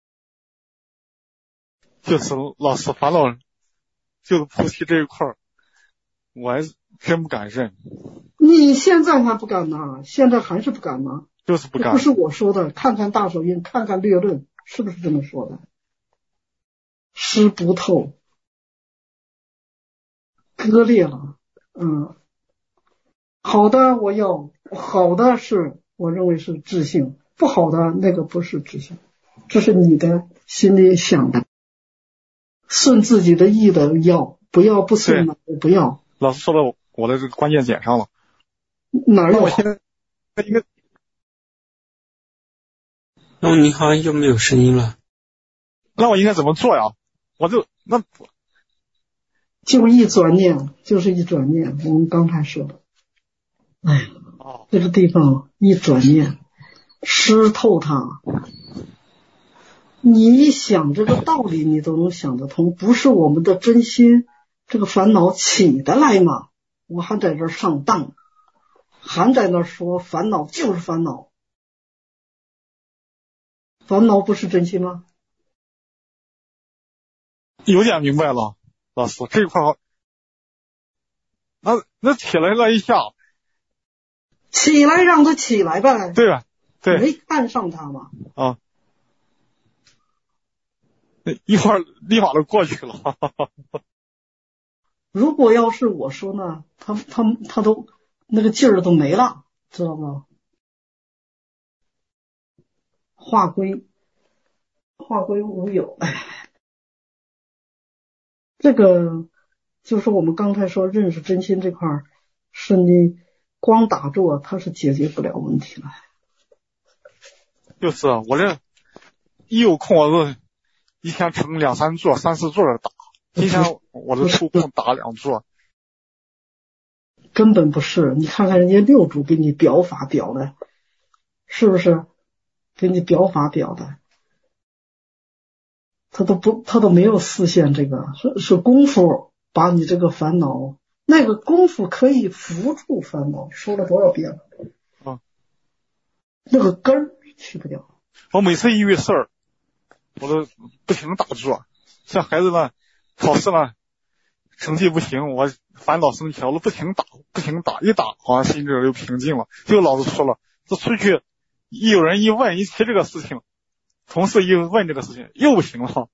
就是老师烦恼，就是菩提这一块儿，我还真不敢认。 你现在还不敢呢？现在还是不敢吗？ 就是不敢。 不是我说的，看看大手印，看看略论，是不是这么说的？识不透，割裂了。嗯，好的，我要好的是我认为是智性，不好的那个不是智性，这是你的心里想的。顺自己的意的要，不要不顺的不要。 老师说到我的这个关键点上了。 哪有？ 那我现在应该。 那你好像就没有声音了。 那我应该怎么做呀？我就那就一转念，就是一转念。我们刚才说的，哎，这个地方一转念，湿透它。你一想这个道理，你都能想得通，不是我们的真心，这个烦恼起得来吗？我还在这儿上当，还在那说烦恼就是烦恼，烦恼不是真心吗？ 有点明白了，老师这一块儿，那那起来了一下， 起来让他起来呗， 对吧？对， 没看上他嘛。 啊。一会儿立马就过去了。 如果要是我说呢，他他他都那个劲儿都没了，知道吗？化归化归无有。哎，这个就是我们刚才说认识真心这块儿，是你光打坐它是解决不了问题了。 就是我这一有空我就一天成两三座、三四座的打，今天我就抽空打两座。 根本不是，你看看人家六祖给你表法表的，是不是？给你表法表的，他都不，他都没有实现这个，是是功夫把你这个烦恼，那个功夫可以扶住烦恼，说了多少遍了？ 啊， 那个根儿去不掉。 我每次一遇事儿，我都不停地打坐， 像孩子呢，考试呢成绩不行，我烦恼生气，我不停打，不停打，一打好像心这就平静了。就老师说了，这出去一有人一问一提这个事情，同事一问这个事情又不行了。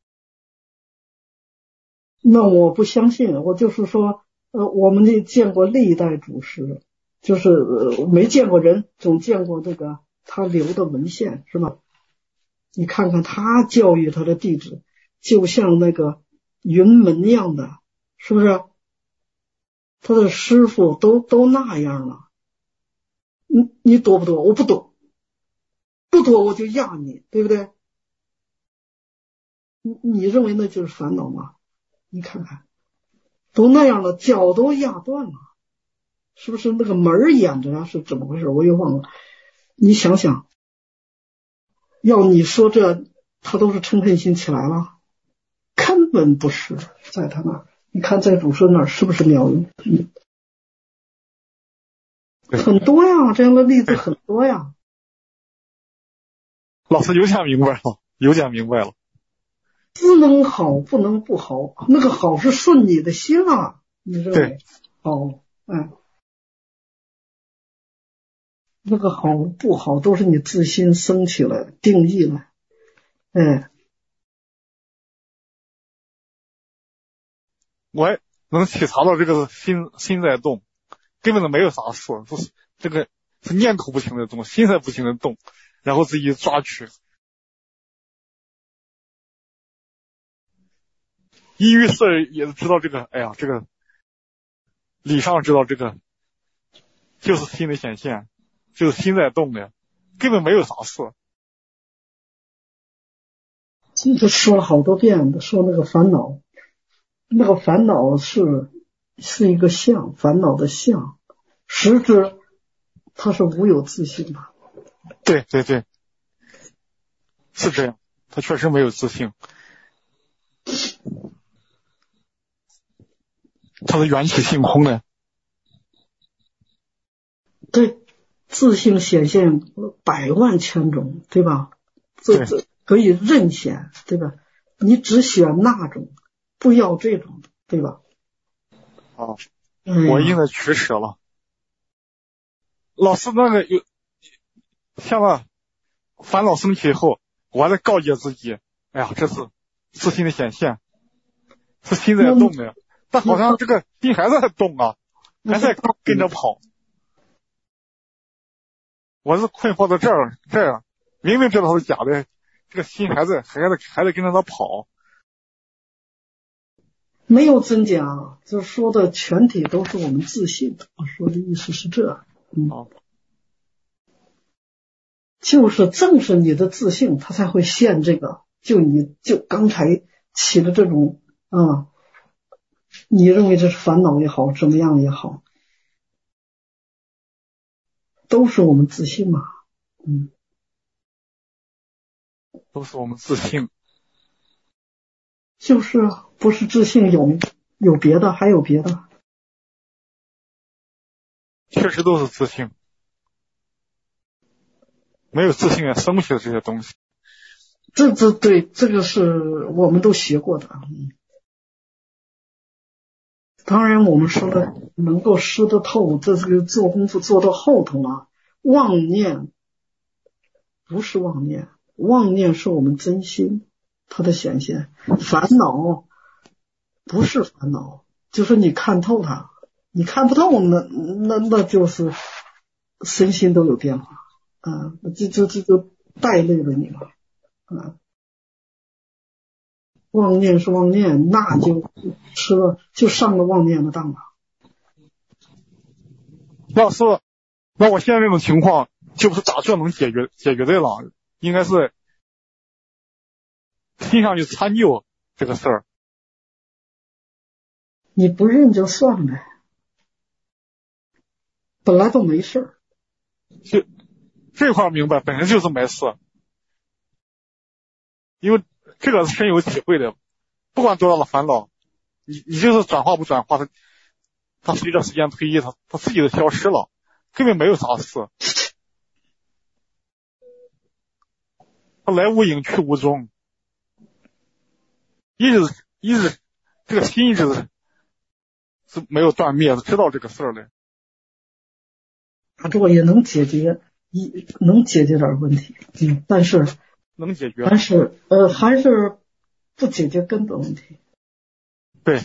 那我不相信，我就是说，呃，我们也见过历代祖师，就是呃没见过人，总见过这个他留的文献，是吧？你看看他教育他的弟子，就像那个云门一样的，是不是？他的师傅都都那样了，你你躲不躲？我不躲，不躲我就压你，对不对？你你认为那就是烦恼吗？你看看，都那样了，脚都压断了，是不是那个门掩着呀？是怎么回事？我也忘了。你想想，要你说这他都是嗔恨心起来了，根本不是在他那儿。你看在祖师那儿是不是妙用？嗯，很多呀，这样的例子很多呀。 老师有点明白了，有点明白了。 不能好，不能不好，那个好是顺你的心啊，你认为好？哎，那个好不好都是你自心升起来定义了，哎。 我能体察到这个心心在动，根本都没有啥事，就是这个是念头不停的动，心在不停的动，然后自己抓取。一于是也知道这个，哎呀，这个理上知道这个就是心的显现，就是心在动的，根本没有啥事。 这个说了好多遍，说那个烦恼，那个烦恼是是一个相，烦恼的相，实质它是无有自性的。 对对对，是这样，他确实没有自性，他是缘起性空的。 对，自性显现百万千种，对吧？这这可以任显，对吧？你只选那种，不要这种，对吧？ 啊，我应该取舍了。老师那个有像啊，烦恼升起以后，我还得告诫自己，哎呀，这是自心的显现，是心在动的，但好像这个心还在动啊，还在跟着跑。我是困惑到这儿，这样明明知道它是假的，这个心还在，还在，还在跟着它跑。 没有真假，就说的全体都是我们自信的。我说的意思是这，嗯， 哦、 就是正是你的自信，它才会现这个。就你就刚才起的这种啊，你认为这是烦恼也好，怎么样也好，都是我们自信嘛，嗯， 都是我们自信。 就是不是自信有有别的，还有别的， 确实都是自信，没有自信也生不起的这些东西。 这这对这个是我们都学过的，嗯，当然我们说的能够识得透，这这个做功夫做到后头了，妄念不是妄念，妄念是我们真心它的显现，烦恼不是烦恼，就是你看透它，你看不透，那那那就是身心都有变化，啊，这这这就带累了你了，啊，妄念是妄念，那就吃了就上了妄念的当了。 要是那我现在这种情况，就不是咋就能解决解决的了，应该是心上去参究这个事儿。 你不认就算了，本来都没事儿。 就这块明白，本身就是没事，因为这个是深有体会的。不管多大的烦恼，你你就是转化不转化，它它随着时间推移，它它自己就消失了，根本没有啥事。它来无影去无踪，一直一直这个心一直是是没有断灭的，知道这个事儿的。 打坐也能解决一能解决点问题，嗯，但是能解决， 但是呃还是不解决根本问题。 对，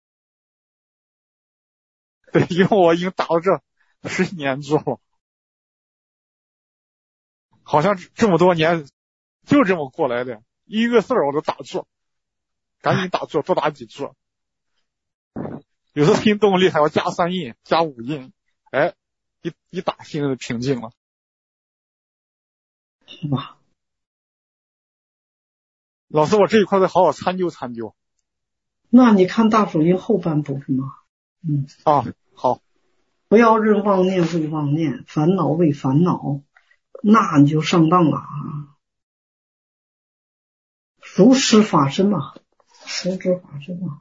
对，因为我已经打了这十年坐了，好像这么多年就这么过来的，一个事儿我都打坐，赶紧打坐，多打几坐。有时候拼动力还要加三印，加五印，哎，一一打心就平静了。 是吧？ 老师，我这一块得好好参究参究。 那你看大手印后半部分吗？嗯啊，好。 不要任妄念为妄念，烦恼为烦恼，那你就上当了啊！如实法身啊，如知法身啊。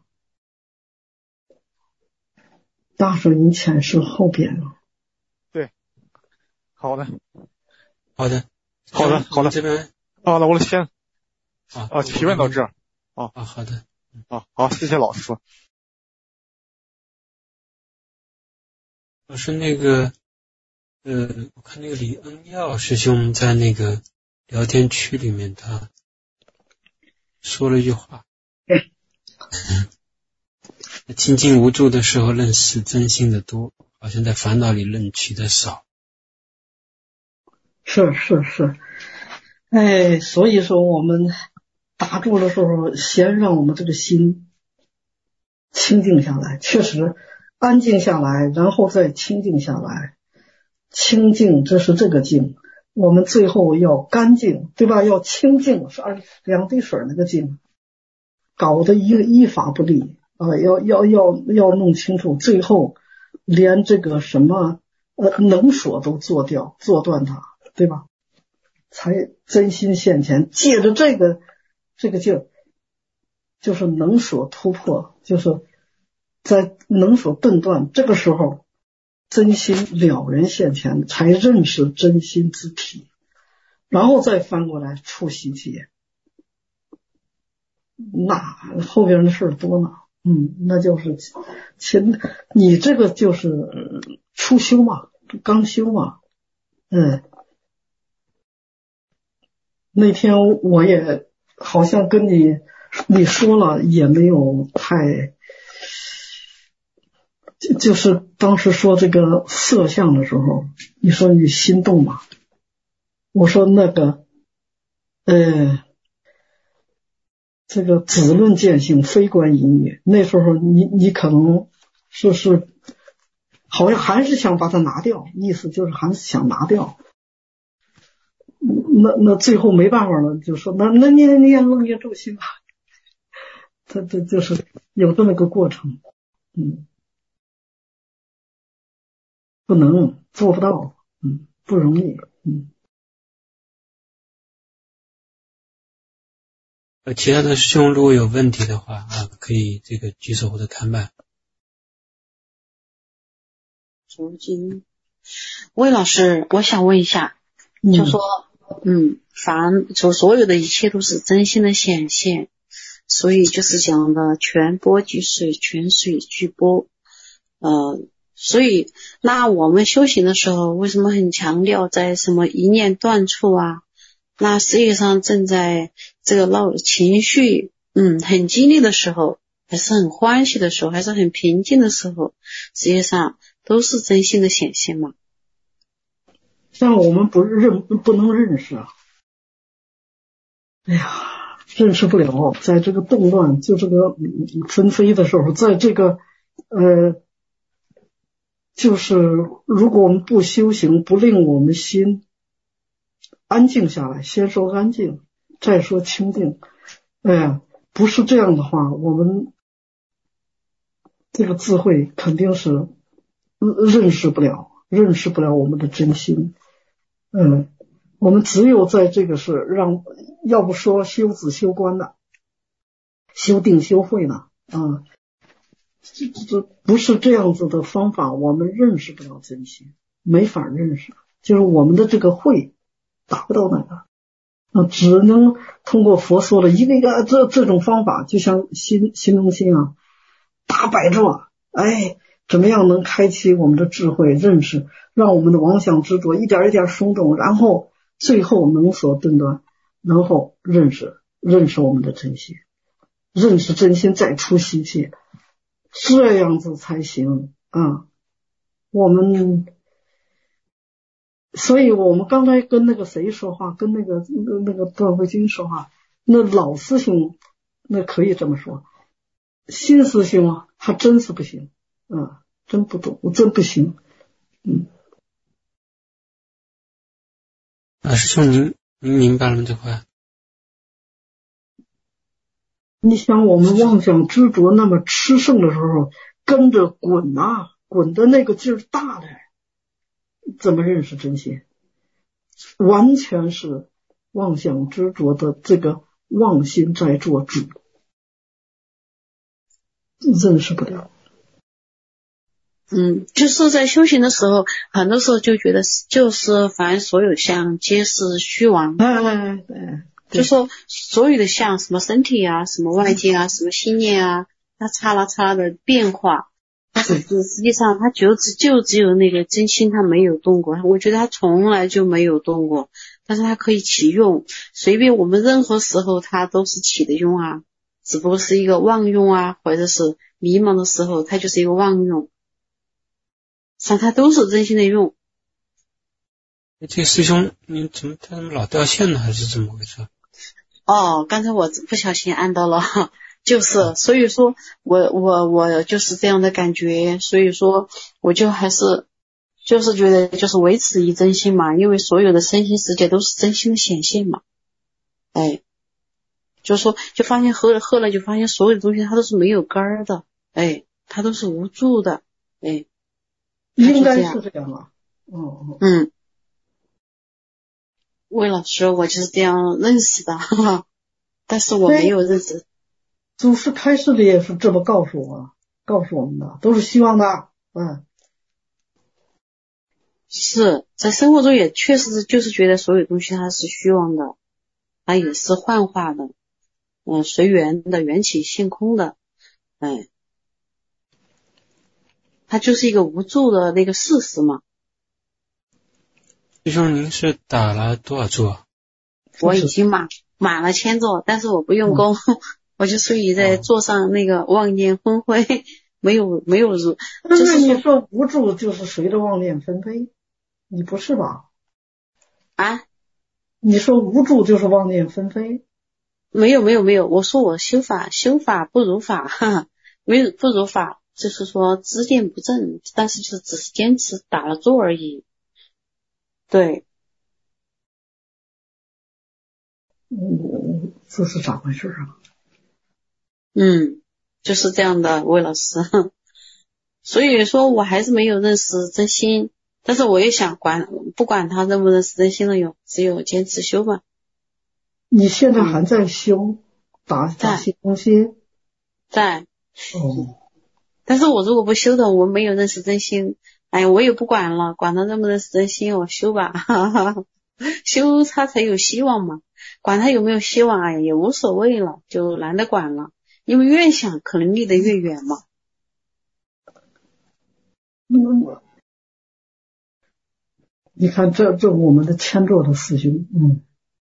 大手印前是后边啊。 对，好的， 好的， 好的，好的。 这边好了，我先啊啊提问到这儿啊啊，好的啊，好，谢谢老师。 老师，那个呃，我看那个李恩耀师兄在那个聊天区里面，他说了一句话。清净无助的时候认识真心的多，好像在烦恼里认取的少。 是是是，哎，所以说我们打坐的时候，先让我们这个心清静下来，确实安静下来，然后再清静下来。清静，这是这个静，我们最后要干净，对吧？要清净，是二两滴水那个净，搞得一一法不立啊！要要要要弄清楚，最后连这个什么呃能所都做掉，做断它，对吧？才真心现前。借着这个这个劲儿，就是能所突破，就是在能所顿断，这个时候真心了人现前，才认识真心之体，然后再翻过来触习界，那后边的事儿多呢。嗯，那就是前你这个就是初修嘛，刚修嘛。嗯，那天我也好像跟你你说了，也没有太，就是当时说这个色相的时候，你说你心动嘛，我说那个呃这个只论见性，非观淫欲。那时候你你可能说是好像还是想把它拿掉，意思就是还是想拿掉。那那最后没办法了，就说那那你你也楞也住心吧。他这就是有这么个过程，嗯，不能做不到，嗯，不容易，嗯。 呃，其他的师兄如果有问题的话啊，可以这个举手或者开麦。 朱金，魏老师，我想问一下，就说，嗯，凡就所有的一切都是真心的显现，所以就是讲的全波即水，全水即波，呃，所以那我们修行的时候，为什么很强调在什么一念断处啊？那实际上正在这个闹情绪嗯很激烈的时候，还是很欢喜的时候，还是很平静的时候，实际上都是真心的显现嘛。 像我们不认不能认识啊，哎呀，认识不了，在这个动乱就这个纷飞的时候，在这个呃就是如果我们不修行，不令我们心安静下来，先说安静，再说清静。哎呀，不是这样的话，我们这个智慧肯定是认识不了，认识不了我们的真心。嗯，我们只有在这个是让，要不说修止修观的，修定修慧呢，啊，这这不是这样子的方法，我们认识不了真心，没法认识，就是我们的这个慧达不到那个。 啊，只能通过佛说的一个一个这这种方法，就像心心中心啊，大摆着，哎，怎么样能开启我们的智慧认识，让我们的妄想执着一点一点松动，然后最后能所顿断，然后认识认识我们的真心，认识真心再出习气，这样子才行啊。我们所以我们刚才跟那个谁说话，跟那个那个段慧君说话，那老师兄那可以这么说，新师兄啊他真是不行啊，真不懂，真不行。嗯， 啊，师兄您您明白了吗？这话你想我们妄想执着那么吃剩的时候，跟着滚啊，滚的那个劲儿大的，怎么认识真心？完全是妄想执着的这个妄心在做主，认识不了。 嗯，就是在修行的时候，很多时候就觉得就是凡所有相皆是虚妄。 哎哎哎， 就说所有的相，什么身体啊，什么外界啊，什么心念啊，它嚓啦嚓啦的变化，但是实际上它就只就只有那个真心它没有动过，我觉得它从来就没有动过，但是它可以起用，随便我们任何时候它都是起的用啊，只不过是一个妄用啊，或者是迷茫的时候它就是一个妄用，像它都是真心的用。 这个师兄你怎么他怎么老掉线呢？还是怎么回事？ 哦，刚才我不小心按到了，就是所以说我我我就是这样的感觉，所以说我就还是就是觉得就是维持一真心嘛，因为所有的身心世界都是真心的显现嘛。哎，就是说就发现喝了喝了就发现所有的东西它都是没有根儿的，哎，它都是无助的，哎， 应该是这样啊。嗯嗯。魏老师，我就是这样认识的，哈哈，但是我没有认识。 祖师开示的也是这么告诉我，告诉我们的，都是希望的。嗯， 是在生活中也确实是，就是觉得所有东西它是虚妄的，它也是幻化的，嗯，随缘的，缘起性空的，哎，它就是一个无助的那个事实嘛。 师兄，您是打了多少座？ 我已经满满了千座，但是我不用功，嗯、我就属于在座上那个妄念纷飞，没有没有入。 就是你说无助，就是随着妄念纷飞，你不是吧？ 啊？ 你说无助就是妄念纷飞？ 没有没有没有，我说我修法修法不如法，哈哈，没有不如法，就是说知见不正，但是就只是坚持打了坐而已。对， 嗯，这是咋回事啊？ 嗯，就是这样的，魏老师。所以说我还是没有认识真心，但是我也想管，不管他认不认识真心了有，只有坚持修吧。 你现在还在修打打心中心？ 在。 哦。 但是我如果不修的，我没有认识真心。哎，我也不管了，管他认不认识真心，我修吧，哈哈，修他才有希望嘛，管他有没有希望啊，也无所谓了，就懒得管了，因为越想可能离得越远嘛。 嗯，你看这这我们的千座的师兄，嗯，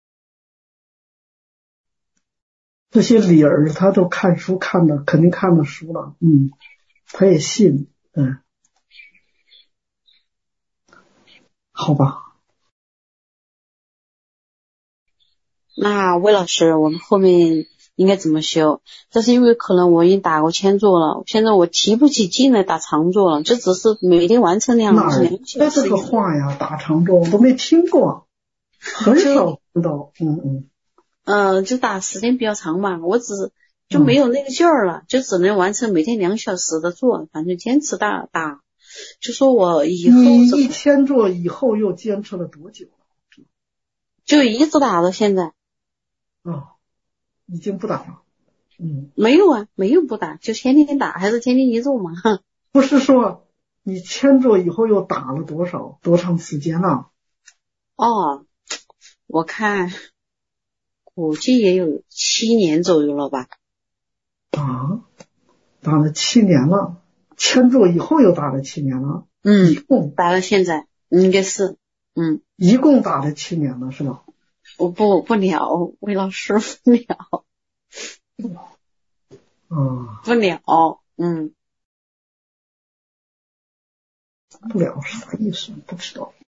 这些理儿他都看书看的，肯定看了书了，嗯，他也信，嗯。好吧， 那魏老师，我们后面应该怎么修？这是因为可能我已经打过千座了，现在我提不起劲来打长座了，这只是每天完成两两小时。这个话呀，打长座我都没听过，很少听到。嗯嗯。 呃，就打时间比较长嘛，我只就没有那个劲儿了，嗯、就只能完成每天两小时的座，反正坚持打打。就说我以后你一千座以后又坚持了多久了？ 就一直打到现在。 哦，已经不打了。嗯， 没有啊，没有不打，就天天打，还是天天一座嘛。 不是说你千座以后又打了多少多长时间了？ 哦，我看估计也有七年左右了吧。 啊，打了七年了，签注以后又打了七年了。 嗯， 一共打了现在应该是，嗯， 一共打了七年了是吧？ 我不不了，魏老师不了， 啊， 不了，嗯， 不了是啥意思？不知道。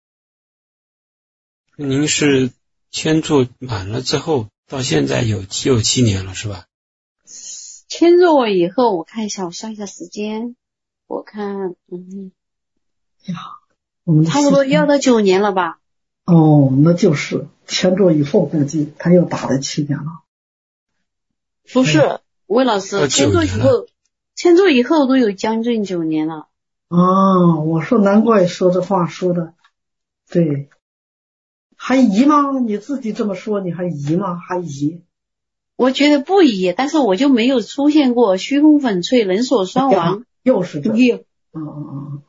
您是签注满了之后，到现在有有七年了是吧？ 签注以后，我看一下，我算一下时间，我看，嗯， 呀，我们差不多要到九年了吧？ 哦，那就是签注以后估计他又打了七年了。 不是，魏老师，签注以后，签注以后都有将近九年了。 啊，我说难怪说这话说的，对，还疑吗？你自己这么说，你还疑吗？还疑？ 我觉得不疑，但是我就没有出现过虚空粉碎、人所双亡， 又是这， 有， 嗯嗯嗯，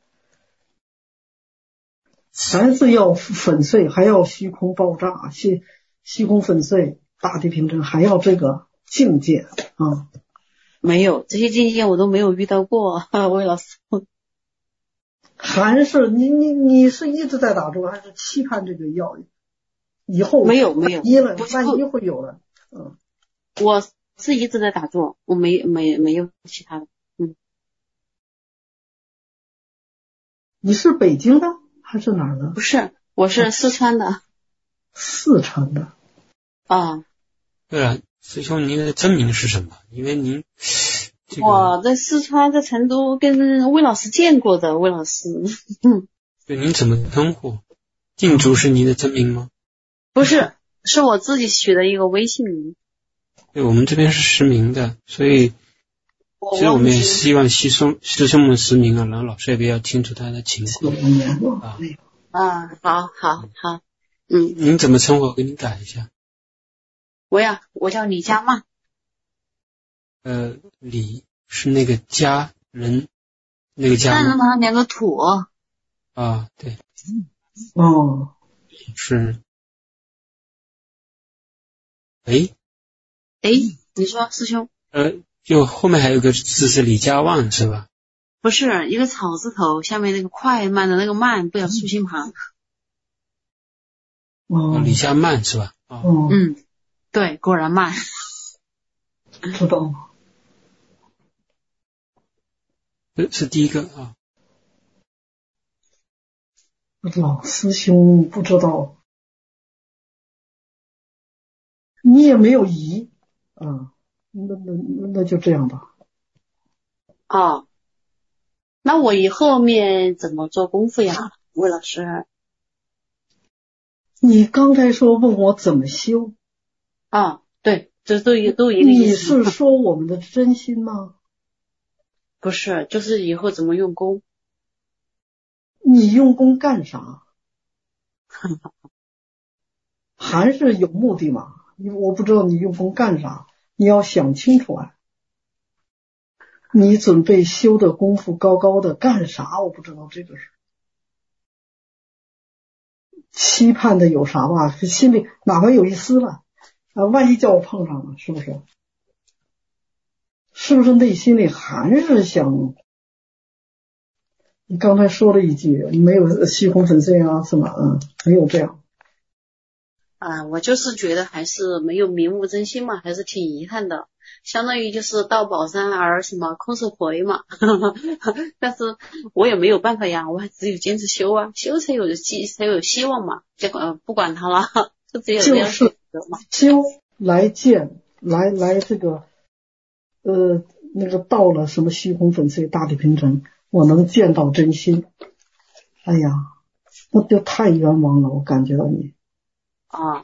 还是要粉碎，还要虚空爆炸，虚虚空粉碎，大地平整，还要这个境界啊。 没有这些境界我都没有遇到过，魏老师。 还是你你你是一直在打坐，还是期盼这个药以后没有没有万一了，万一会有了？嗯， 我是一直在打坐，我没没没有其他的。嗯， 你是北京的还是哪儿的？ 不是，我是四川的。 四川的。 啊， 对了，师兄，您的真名是什么？因为您、这个、 我在四川，在成都跟魏老师见过的，魏老师。嗯， 对，您怎么称呼？定竹是您的真名吗？ 不是，是我自己取的一个微信名。 对，我们这边是实名的，所以其实我们也希望师兄师兄们实名啊，然后老师也比较清楚他的情况啊。 啊，好好好，嗯， 您怎么称呼？我给你改一下。 我呀，我叫李佳曼。 呃，李是那个家人，那个家但是旁两个土。 啊，对， 哦， 是。哎哎，你说师兄？ 呃，就后面还有个字是李家旺是吧？ 不是，一个草字头，下面那个快慢的那个慢，不要竖心旁。 哦， 李家曼是吧？ 哦， 嗯，对，果然慢。 知道吗？ 这是第一个啊。 老师兄不知道，你也没有疑啊，那那那就这样吧。 哦，那我以后面怎么做功夫呀，魏老师？ 你刚才说问我怎么修啊？对，这都一都一个意思。 你是说我们的真心吗？ 不是，就是以后怎么用功。 你用功干啥？还是有目的嘛？我不知道你用功干啥，你要想清楚啊。你准备修的功夫高高的干啥？我不知道这个是期盼的有啥吧？心里哪怕有一丝了啊，万一叫我碰上了，是不是？是不是内心里还是想？你刚才说了一句没有虚空粉碎啊什么啊，没有这样啊，我就是觉得还是没有明悟真心嘛，还是挺遗憾的。相当于就是到宝山而什么空手回嘛，但是我也没有办法呀，我还只有坚持修啊，修才有希才有希望嘛。结果、呃、不管它了，就只有这样选择嘛。 修来见来来这个呃那个到了什么虚空粉碎大地平整。我能见到真心，哎呀，那就太冤枉了，我感觉到你啊，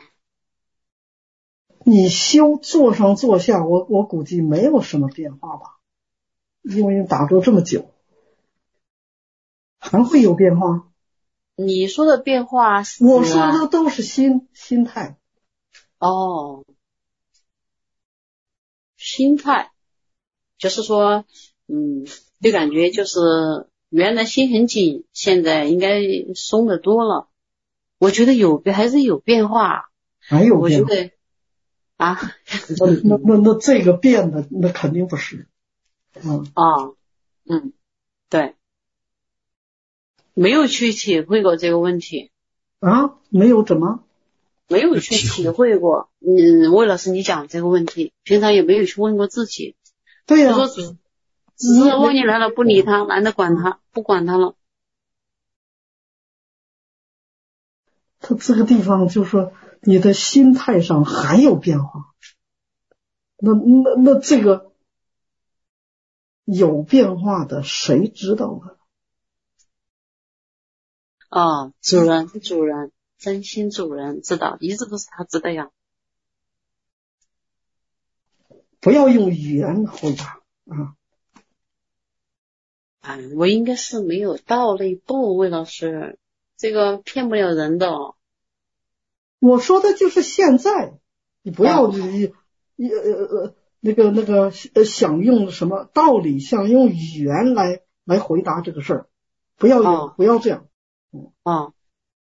你修坐上坐下，我我估计没有什么变化吧，因为打坐这么久，还会有变化？ 你说的变化是、啊？ 我说的都是心心态。 哦，心态，就是说，嗯。就感觉就是原来心很紧，现在应该松得多了。我觉得有还是有变化， 还有变化。 我觉得啊， 那那那那这个变的那肯定不是。嗯啊，嗯，对，没有去体会过这个问题。 啊，没有怎么？ 没有去体会过。嗯，魏老师你讲这个问题，平常也没有去问过自己。 对呀、 说只只是问题来了不理他，懒得管他，不管他了。 他这个地方就说你的心态上还有变化，那那那这个有变化的谁知道呢？ 哦，主人，主人，真心主人知道，一直都是他知道呀。 不要用语言回答啊！ 哎，我应该是没有到那一步，魏老师，这个骗不了人的哦。 我说的就是现在，你不要哦你你呃呃那个那个呃想用什么道理，想用语言来来回答这个事儿，不要有、 哦不要这样。 哦，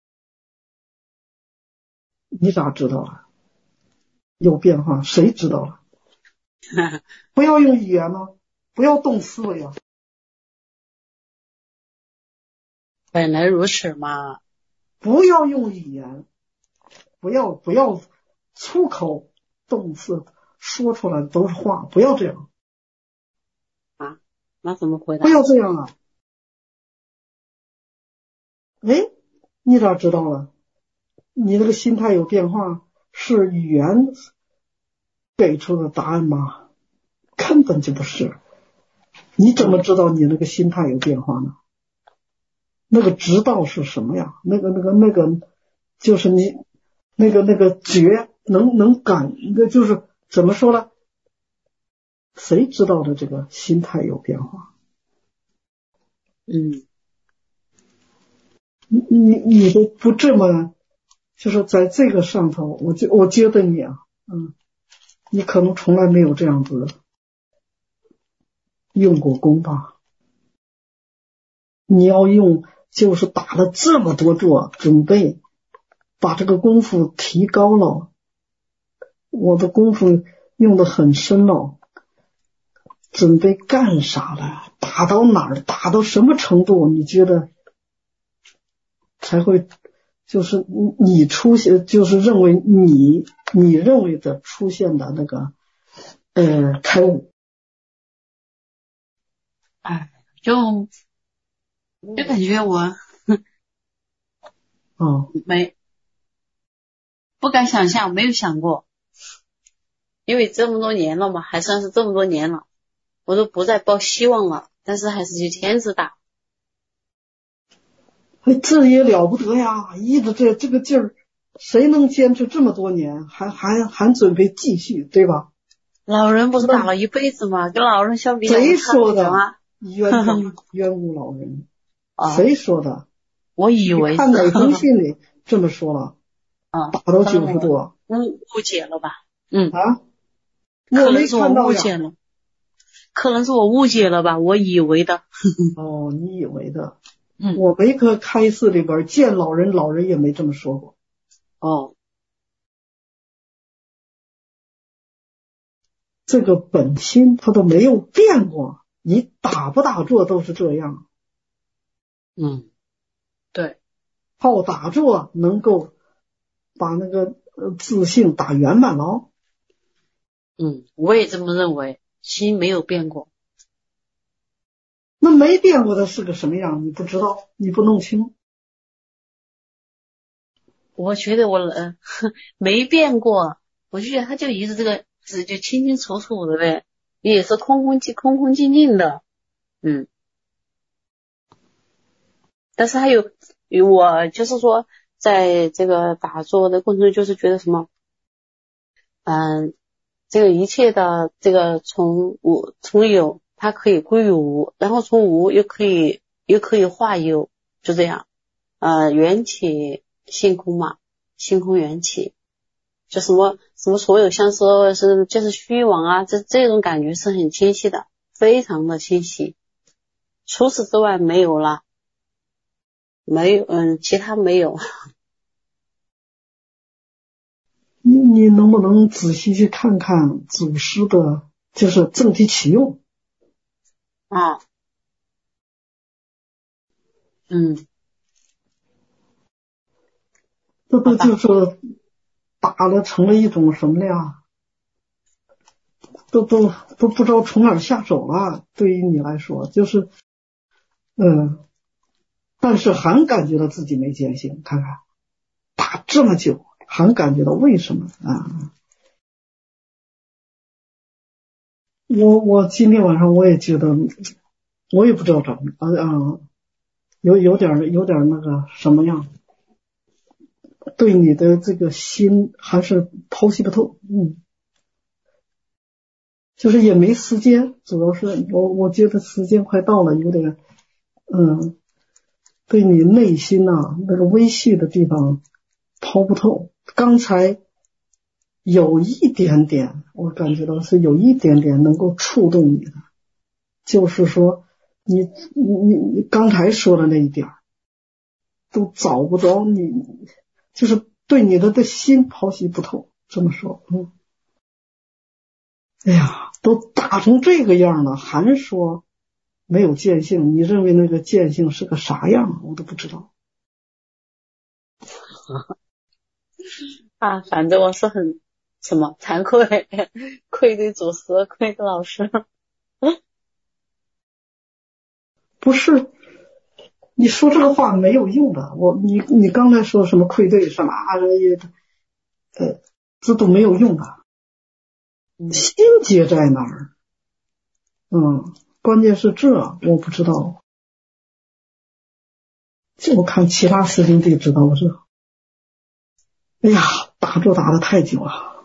你咋知道了？有变化，谁知道了？不要用语言吗？不要动思维啊！ 本来如此嘛。 不要用语言，不要不要粗口动词说出来都是话，不要这样。 啊，那怎么回答？ 不要这样啊！哎，你咋知道了？你那个心态有变化，是语言给出的答案吗？根本就不是。你怎么知道你那个心态有变化呢？那个知道是什么呀？那个那个那个，就是你那个那个觉能能感，那就是怎么说呢？谁知道的这个心态有变化？ 嗯， 你你你都不这么，就是在这个上头，我觉我觉得你啊，嗯，你可能从来没有这样子用过功吧？你要用，就是打了这么多座准备，把这个功夫提高了。我的功夫用得很深了，准备干啥了？打到哪儿？打到什么程度？你觉得才会就是你出现，就是认为你你认为的出现的那个呃开悟？ 哎，就就感觉我啊、哦， 没不敢想象，没有想过，因为这么多年了嘛，还算是这么多年了，我都不再抱希望了，但是还是去坚持打。 哎，这也了不得呀！一直这这个劲儿，谁能坚持这么多年？还还还准备继续，对吧？ 老人不是打了一辈子吗？跟老人相比， 谁说的？ 啊？ 冤枉冤枉老人， 啊、 谁说的？ 我以为你看哪封信里这么说了？ 啊， 打到九十多， 误误解了吧？嗯啊， 可我没能是我看到呀。 误解了，可能是我误解了吧？我以为的。 哦，你以为的？ 嗯， 我没个开示里边见老人，老人也没这么说过。 哦， 这个本心他都没有变过，你打不打坐都是这样。 嗯，对， 靠打坐能够把那个呃自信打圆满了。 嗯，我也这么认为，心没有变过。 那没变过的是个什么样？你不知道，你不弄清。 我觉得我呃没变过，我就觉得他就一直这个字就清清楚楚的呗，也是空空寂空空静静的，嗯。但是还有我就是说，在这个打坐的过程中，就是觉得什么，嗯，这个一切的这个从无从有，它可以归于无，然后从无又可以又可以化有，就这样，呃，缘起性空嘛，性空缘起，就什么什么所有像说是就是虚妄啊，这这种感觉是很清晰的，非常的清晰，除此之外没有了。没有，嗯，其他没有。 你你能不能仔细去看看祖师的，就是正体启用？ 啊，嗯， 这都就是打了成了一种什么呀？都都都不知道从哪儿下手了。对于你来说，就是嗯，但是还感觉到自己没见性。看看打这么久，还感觉到为什么啊？我我今天晚上我也觉得，我也不知道怎么啊啊，有有点有点那个什么样，对你的这个心还是剖析不透，嗯，就是也没时间，主要是我我觉得时间快到了，有点嗯，对你内心呐、啊、那个微细的地方剖不透。刚才有一点点，我感觉到是有一点点能够触动你的，就是说你你你你刚才说的那一点都找不着你，就是对你的的心剖析不透，这么说，嗯，哎呀，都打成这个样了，还说没有见性，你认为那个见性是个啥样？我都不知道。 啊，反正我是很什么惭愧，愧对祖师，愧对老师。 不是，你说这个话没有用的。我你你刚才说什么愧对什么啊，也呃，这都没有用的。心结在哪儿？嗯，关键是这我不知道。就看其他师兄弟知道我这。哎呀，打坐打得太久了。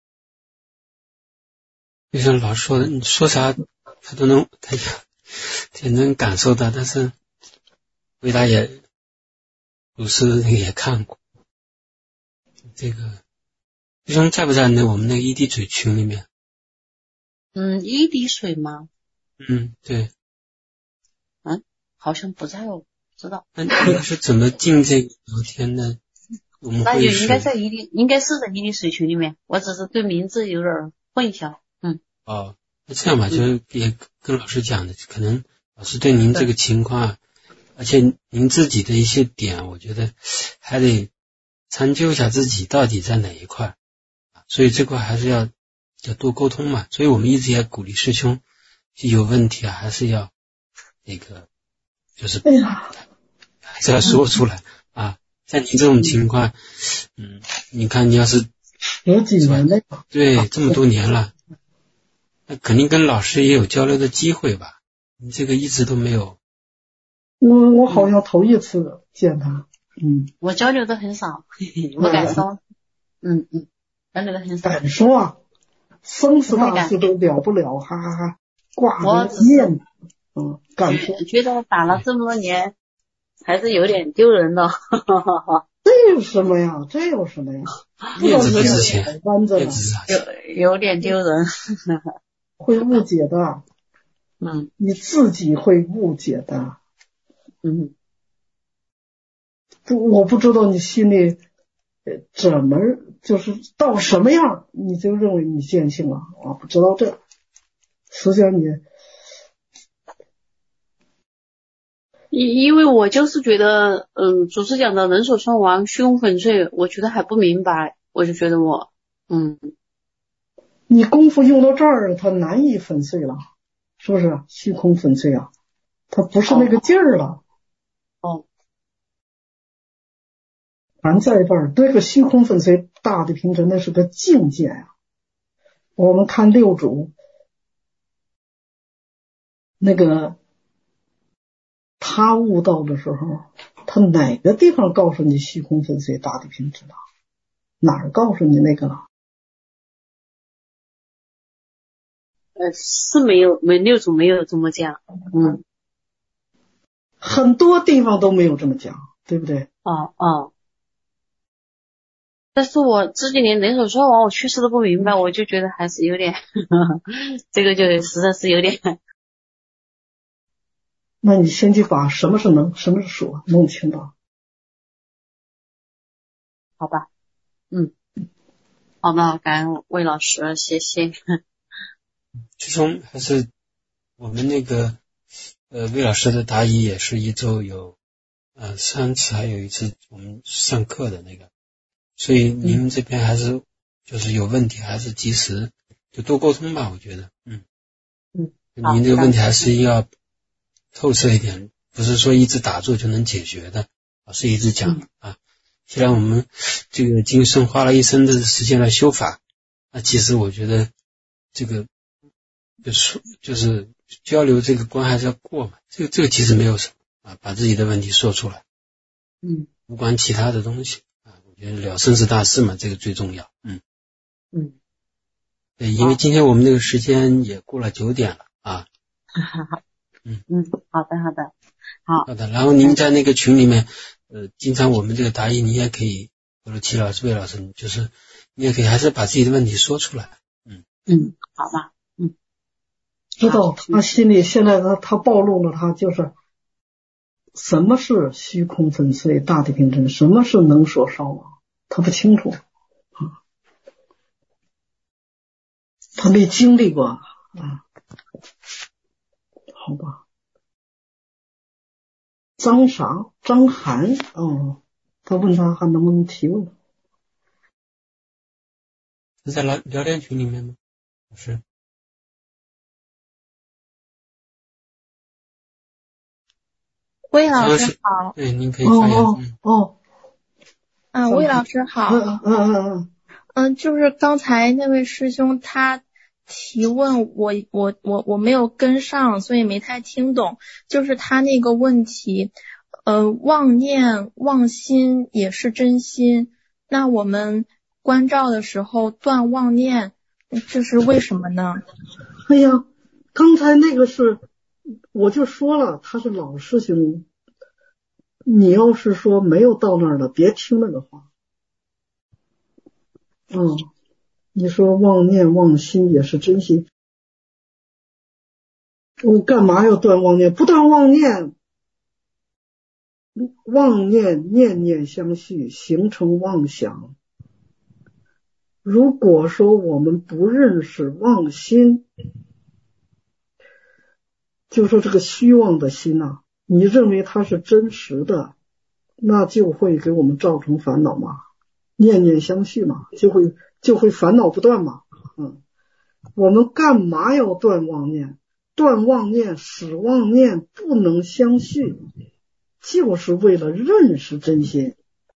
就像老说的，你说啥他都能，他也也能感受到，但是回答也鲁师那个也看过。这个师兄在不在那我们那个一滴水群里面？ 嗯，一滴水吗？ 嗯，对。 嗯，好像不在哦，不知道。 那你是怎么进这个聊天呢？我们那会也应该在一滴，应该是在一滴水群里面，我只是对名字有点混淆。嗯。 哦，那这样吧，就是也跟老师讲的，可能老师对您这个情况，而且您自己的一些点，我觉得还得参究一下自己到底在哪一块，所以这块还是要要多沟通嘛。所以我们一直也鼓励师兄，有问题啊，还是要那个就是哎呀， 还是要说出来啊。像您这种情况，嗯，你看你要是有几年了？ 对，这么多年了。那肯定跟老师也有交流的机会吧？你这个一直都没有。 我我好像头一次见他，嗯， 我交流的很少，不敢说，嗯嗯，交流的很少。 敢说啊，生死大事都了不了，哈哈哈，挂着面子，嗯，敢说。 觉得打了这么多年，还是有点丢人的。 这有什么呀？这有什么呀？ 面子不值钱， 弯着呢， 有有点丢人。 会误解的， 嗯， 你自己会误解的， 嗯， 我不知道你心里呃怎么就是到什么样你就认为你见性了，我不知道这，实际上你因因为我就是觉得，嗯，祖师讲的人手双亡，虚空粉碎，我觉得还不明白，我就觉得我，嗯。 你功夫用到这儿，它难以粉碎了，是不是？虚空粉碎啊，它不是那个劲儿了。 哦， 还在这儿，这个虚空粉碎大的平衡，那是个境界呀、啊。我们看六祖，那个他悟道的时候，他哪个地方告诉你虚空粉碎大的平衡了？哪儿告诉你那个了？ 呃，是没有，没六祖没有这么讲，嗯， 很多地方都没有这么讲，对不对？ 哦哦，但是我这几年人手双亡，我确实都不明白，我就觉得还是有点，呵呵这个就实在是有点。 那你先去把什么是能，什么是说弄清楚。 好吧，嗯。 好的，感恩魏老师，谢谢。 最终还是我们那个呃魏老师的答疑也是一周有呃三次，还有一次我们上课的那个，所以您这边还是就是有问题还是及时就多沟通吧，我觉得，嗯嗯， 您这个问题还是要透彻一点，不是说一直打坐就能解决的，老师一直讲、嗯、啊。既然我们这个今生花了一生的时间来修法，那其实我觉得这个就是就是交流这个关还是要过嘛，这个这个其实没有什么啊，把自己的问题说出来， 嗯， 不管其他的东西啊，我觉得了生死大事嘛，这个最重要，嗯嗯， 对，因为今天我们这个时间也过了九点了啊， 嗯嗯，好的好的，好好的，然后您在那个群里面。呃，经常我们这个答疑，你也可以，或者齐老师、魏老师，就是你也可以还是把自己的问题说出来。嗯嗯，好吧，嗯， 知道他心里现在他他暴露了，他就是什么是虚空粉碎、大地平真，什么是能所烧亡，他不清楚，啊，他没经历过啊，好吧。张啥？张涵哦，他问他还能不能提问？ 是在聊聊天群里面吗？老师？ 魏老师好。 对，您可以发言。 哦哦。 嗯，魏老师好。 嗯嗯嗯嗯，就是刚才那位师兄他提问，我我我我没有跟上，所以没太听懂。就是他那个问题。呃，妄念妄心也是真心，那我们观照的时候断妄念，这是为什么呢？ 哎呀，刚才那个是，我就说了，他是老师兄，你要是说没有到那儿的，别听那个话。嗯，你说妄念妄心也是真心，我干嘛要断妄念？不断妄念。妄念念念相续，形成妄想。如果说我们不认识妄心，就说这个虚妄的心啊，你认为它是真实的，那就会给我们造成烦恼嘛，念念相续嘛，就会就会烦恼不断嘛。嗯，我们干嘛要断妄念？断妄念使妄念不能相续，就是为了认识真心，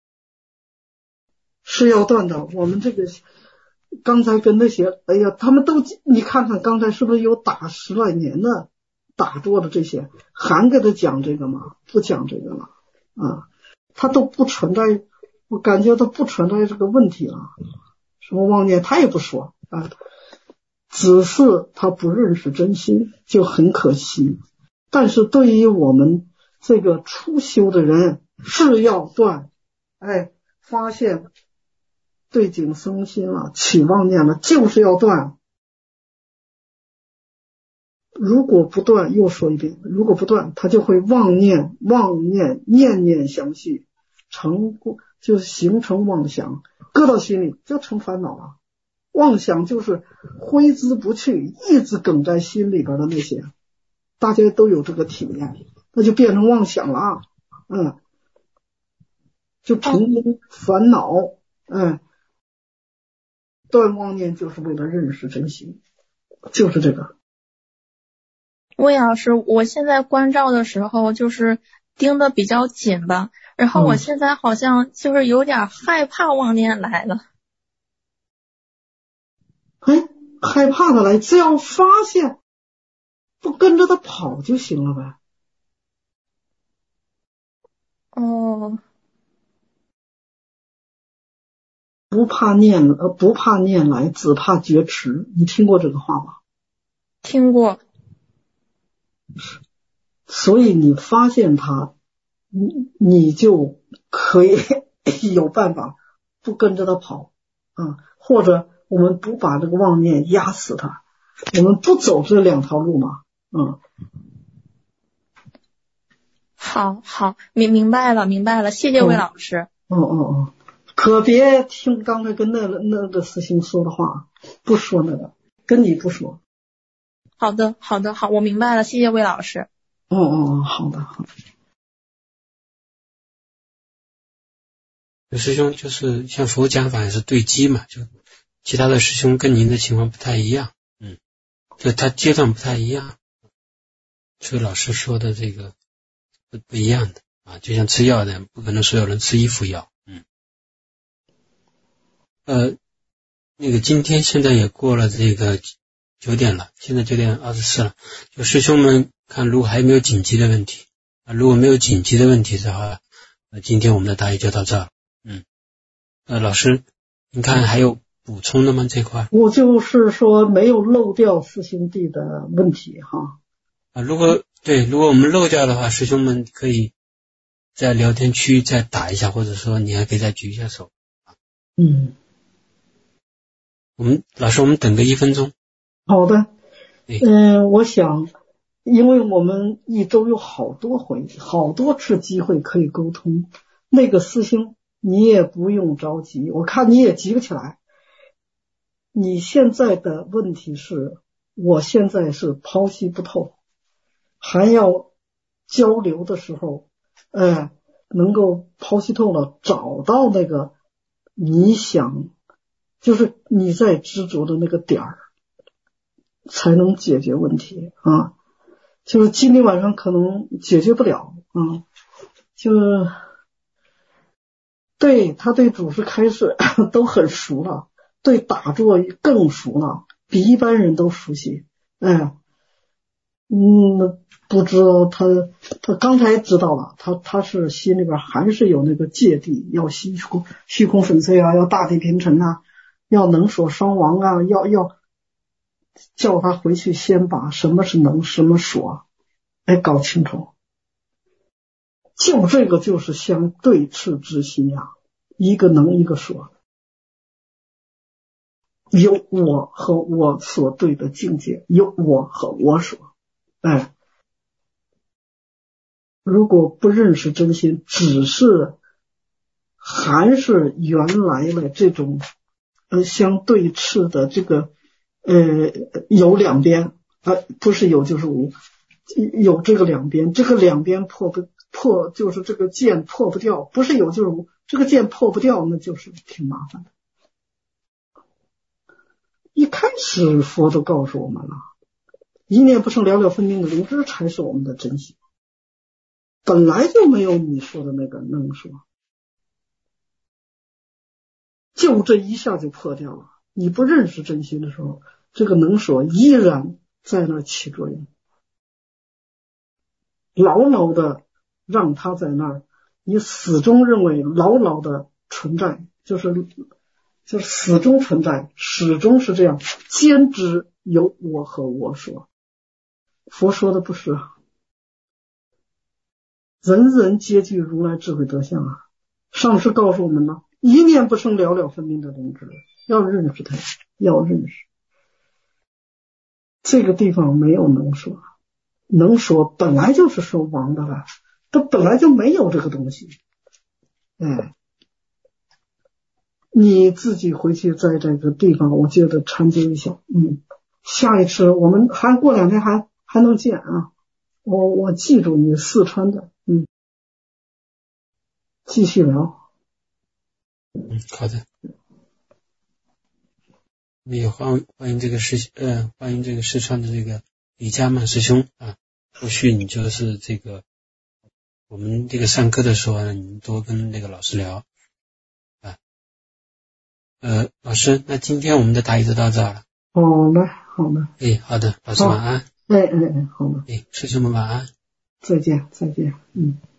是要断的。我们这个刚才跟那些，哎呀，他们都，你看看刚才是不是有打十来年的打坐的这些，还给他讲这个吗？不讲这个了啊，他都不存在，我感觉他不存在这个问题了。什么妄念他也不说啊，只是他不认识真心，就很可惜。但是对于我们这个初修的人是要断，哎，发现对境生心了，起妄念了，就是要断。如果不断，又说一遍，如果不断，他就会妄念，妄念念念相续，成就是形成妄想，搁到心里就成烦恼了。妄想就是挥之不去，一直梗在心里边的那些，大家都有这个体验，那就变成妄想了啊，嗯，就成因烦恼，嗯，断妄念就是为了认识真心，就是这个。 魏老师，我现在观照的时候就是盯得比较紧吧，然后我现在好像就是有点害怕妄念来了。 哎，害怕的来，只要发现，不跟着他跑就行了呗。 哦， 不怕念呃，不怕念来，只怕觉迟。你听过这个话吗？ 听过。 所以你发现他，你你就可以有办法不跟着他跑啊，或者我们不把这个妄念压死他，我们不走这两条路嘛，嗯。 好好，明明白了，明白了，谢谢魏老师。 哦哦哦， 可别听刚才跟那那个师兄说的话，不说那个，跟你不说。 好的，好的，好，我明白了，谢谢魏老师。 哦哦，好的，好的。 有师兄就是像佛讲法也是对机嘛，就其他的师兄跟您的情况不太一样，嗯，就他阶段不太一样，所以老师说的这个不不一样的啊，就像吃药的，不可能所有人吃一副药，嗯，呃，那个今天现在也过了这个九点了，现在九点二十四了，就师兄们看如果还没有紧急的问题啊，如果没有紧急的问题的话，那今天我们的答疑就到这儿。嗯，呃，老师，你看还有补充的吗？这块我就是说没有漏掉师兄弟的问题哈。 啊，如果对，如果我们漏掉的话，师兄们可以在聊天区再打一下，或者说你还可以再举一下手。 嗯， 我们老师，我们等个一分钟。 好的。嗯、呃，我想，因为我们一周有好多回，好多次机会可以沟通，那个师兄。你也不用着急，我看你也急不起来。你现在的问题是，我现在是剖析不透，还要交流的时候，哎，能够剖析透了，找到那个你想，就是你在执着的那个点儿，才能解决问题啊。就是今天晚上可能解决不了啊，就。对，他对主持开示都很熟了，对打坐更熟了，比一般人都熟悉。哎，嗯，不知道他他刚才知道了，他他是心里边还是有那个芥蒂，要虚空虚空粉碎啊，要大地平沉啊，要能所双亡啊，要要叫他回去先把什么是能，什么所，哎，搞清楚。就这个就是相对峙之心呀，一个能一个所，有我和我所对的境界，有我和我所，哎，如果不认识真心，只是还是原来的这种呃相对峙的这个呃有两边啊、呃，不是有就是无，有这个两边，这个两边破不破就是这个剑破不掉，不是有就是无，这个剑破不掉，那就是挺麻烦的。一开始佛都告诉我们了，一念不生了了分明的灵知才是我们的真心，本来就没有你说的那个能说，就这一下就破掉了。你不认识真心的时候，这个能说依然在那起作用，牢牢的让它在那儿，你始终认为牢牢的存在，就是就是始终存在，始终是这样，坚知有我和我所。佛说的不是啊，人人皆具如来智慧德相啊。上师告诉我们呢，一念不生了了分明的灵知，要认识它，要认识。这个地方没有能说，能说本来就是说亡的了，它本来就没有这个东西。哎，你自己回去在这个地方，我觉得禅究一下。嗯，下一次我们还过两天还还能见啊。我我记住你四川的，嗯，继续聊。 嗯，好的。也欢欢迎这个师呃欢迎这个四川的这个李家曼师兄啊，后续你就是这个我们这个上课的时候呢，你多跟那个老师聊啊。呃，老师，那今天我们的答疑就到这儿了。 好的，好的。 哎，好的，老师晚安。 哎哎哎，好的。 哎，师兄们晚安。 再见，再见。嗯。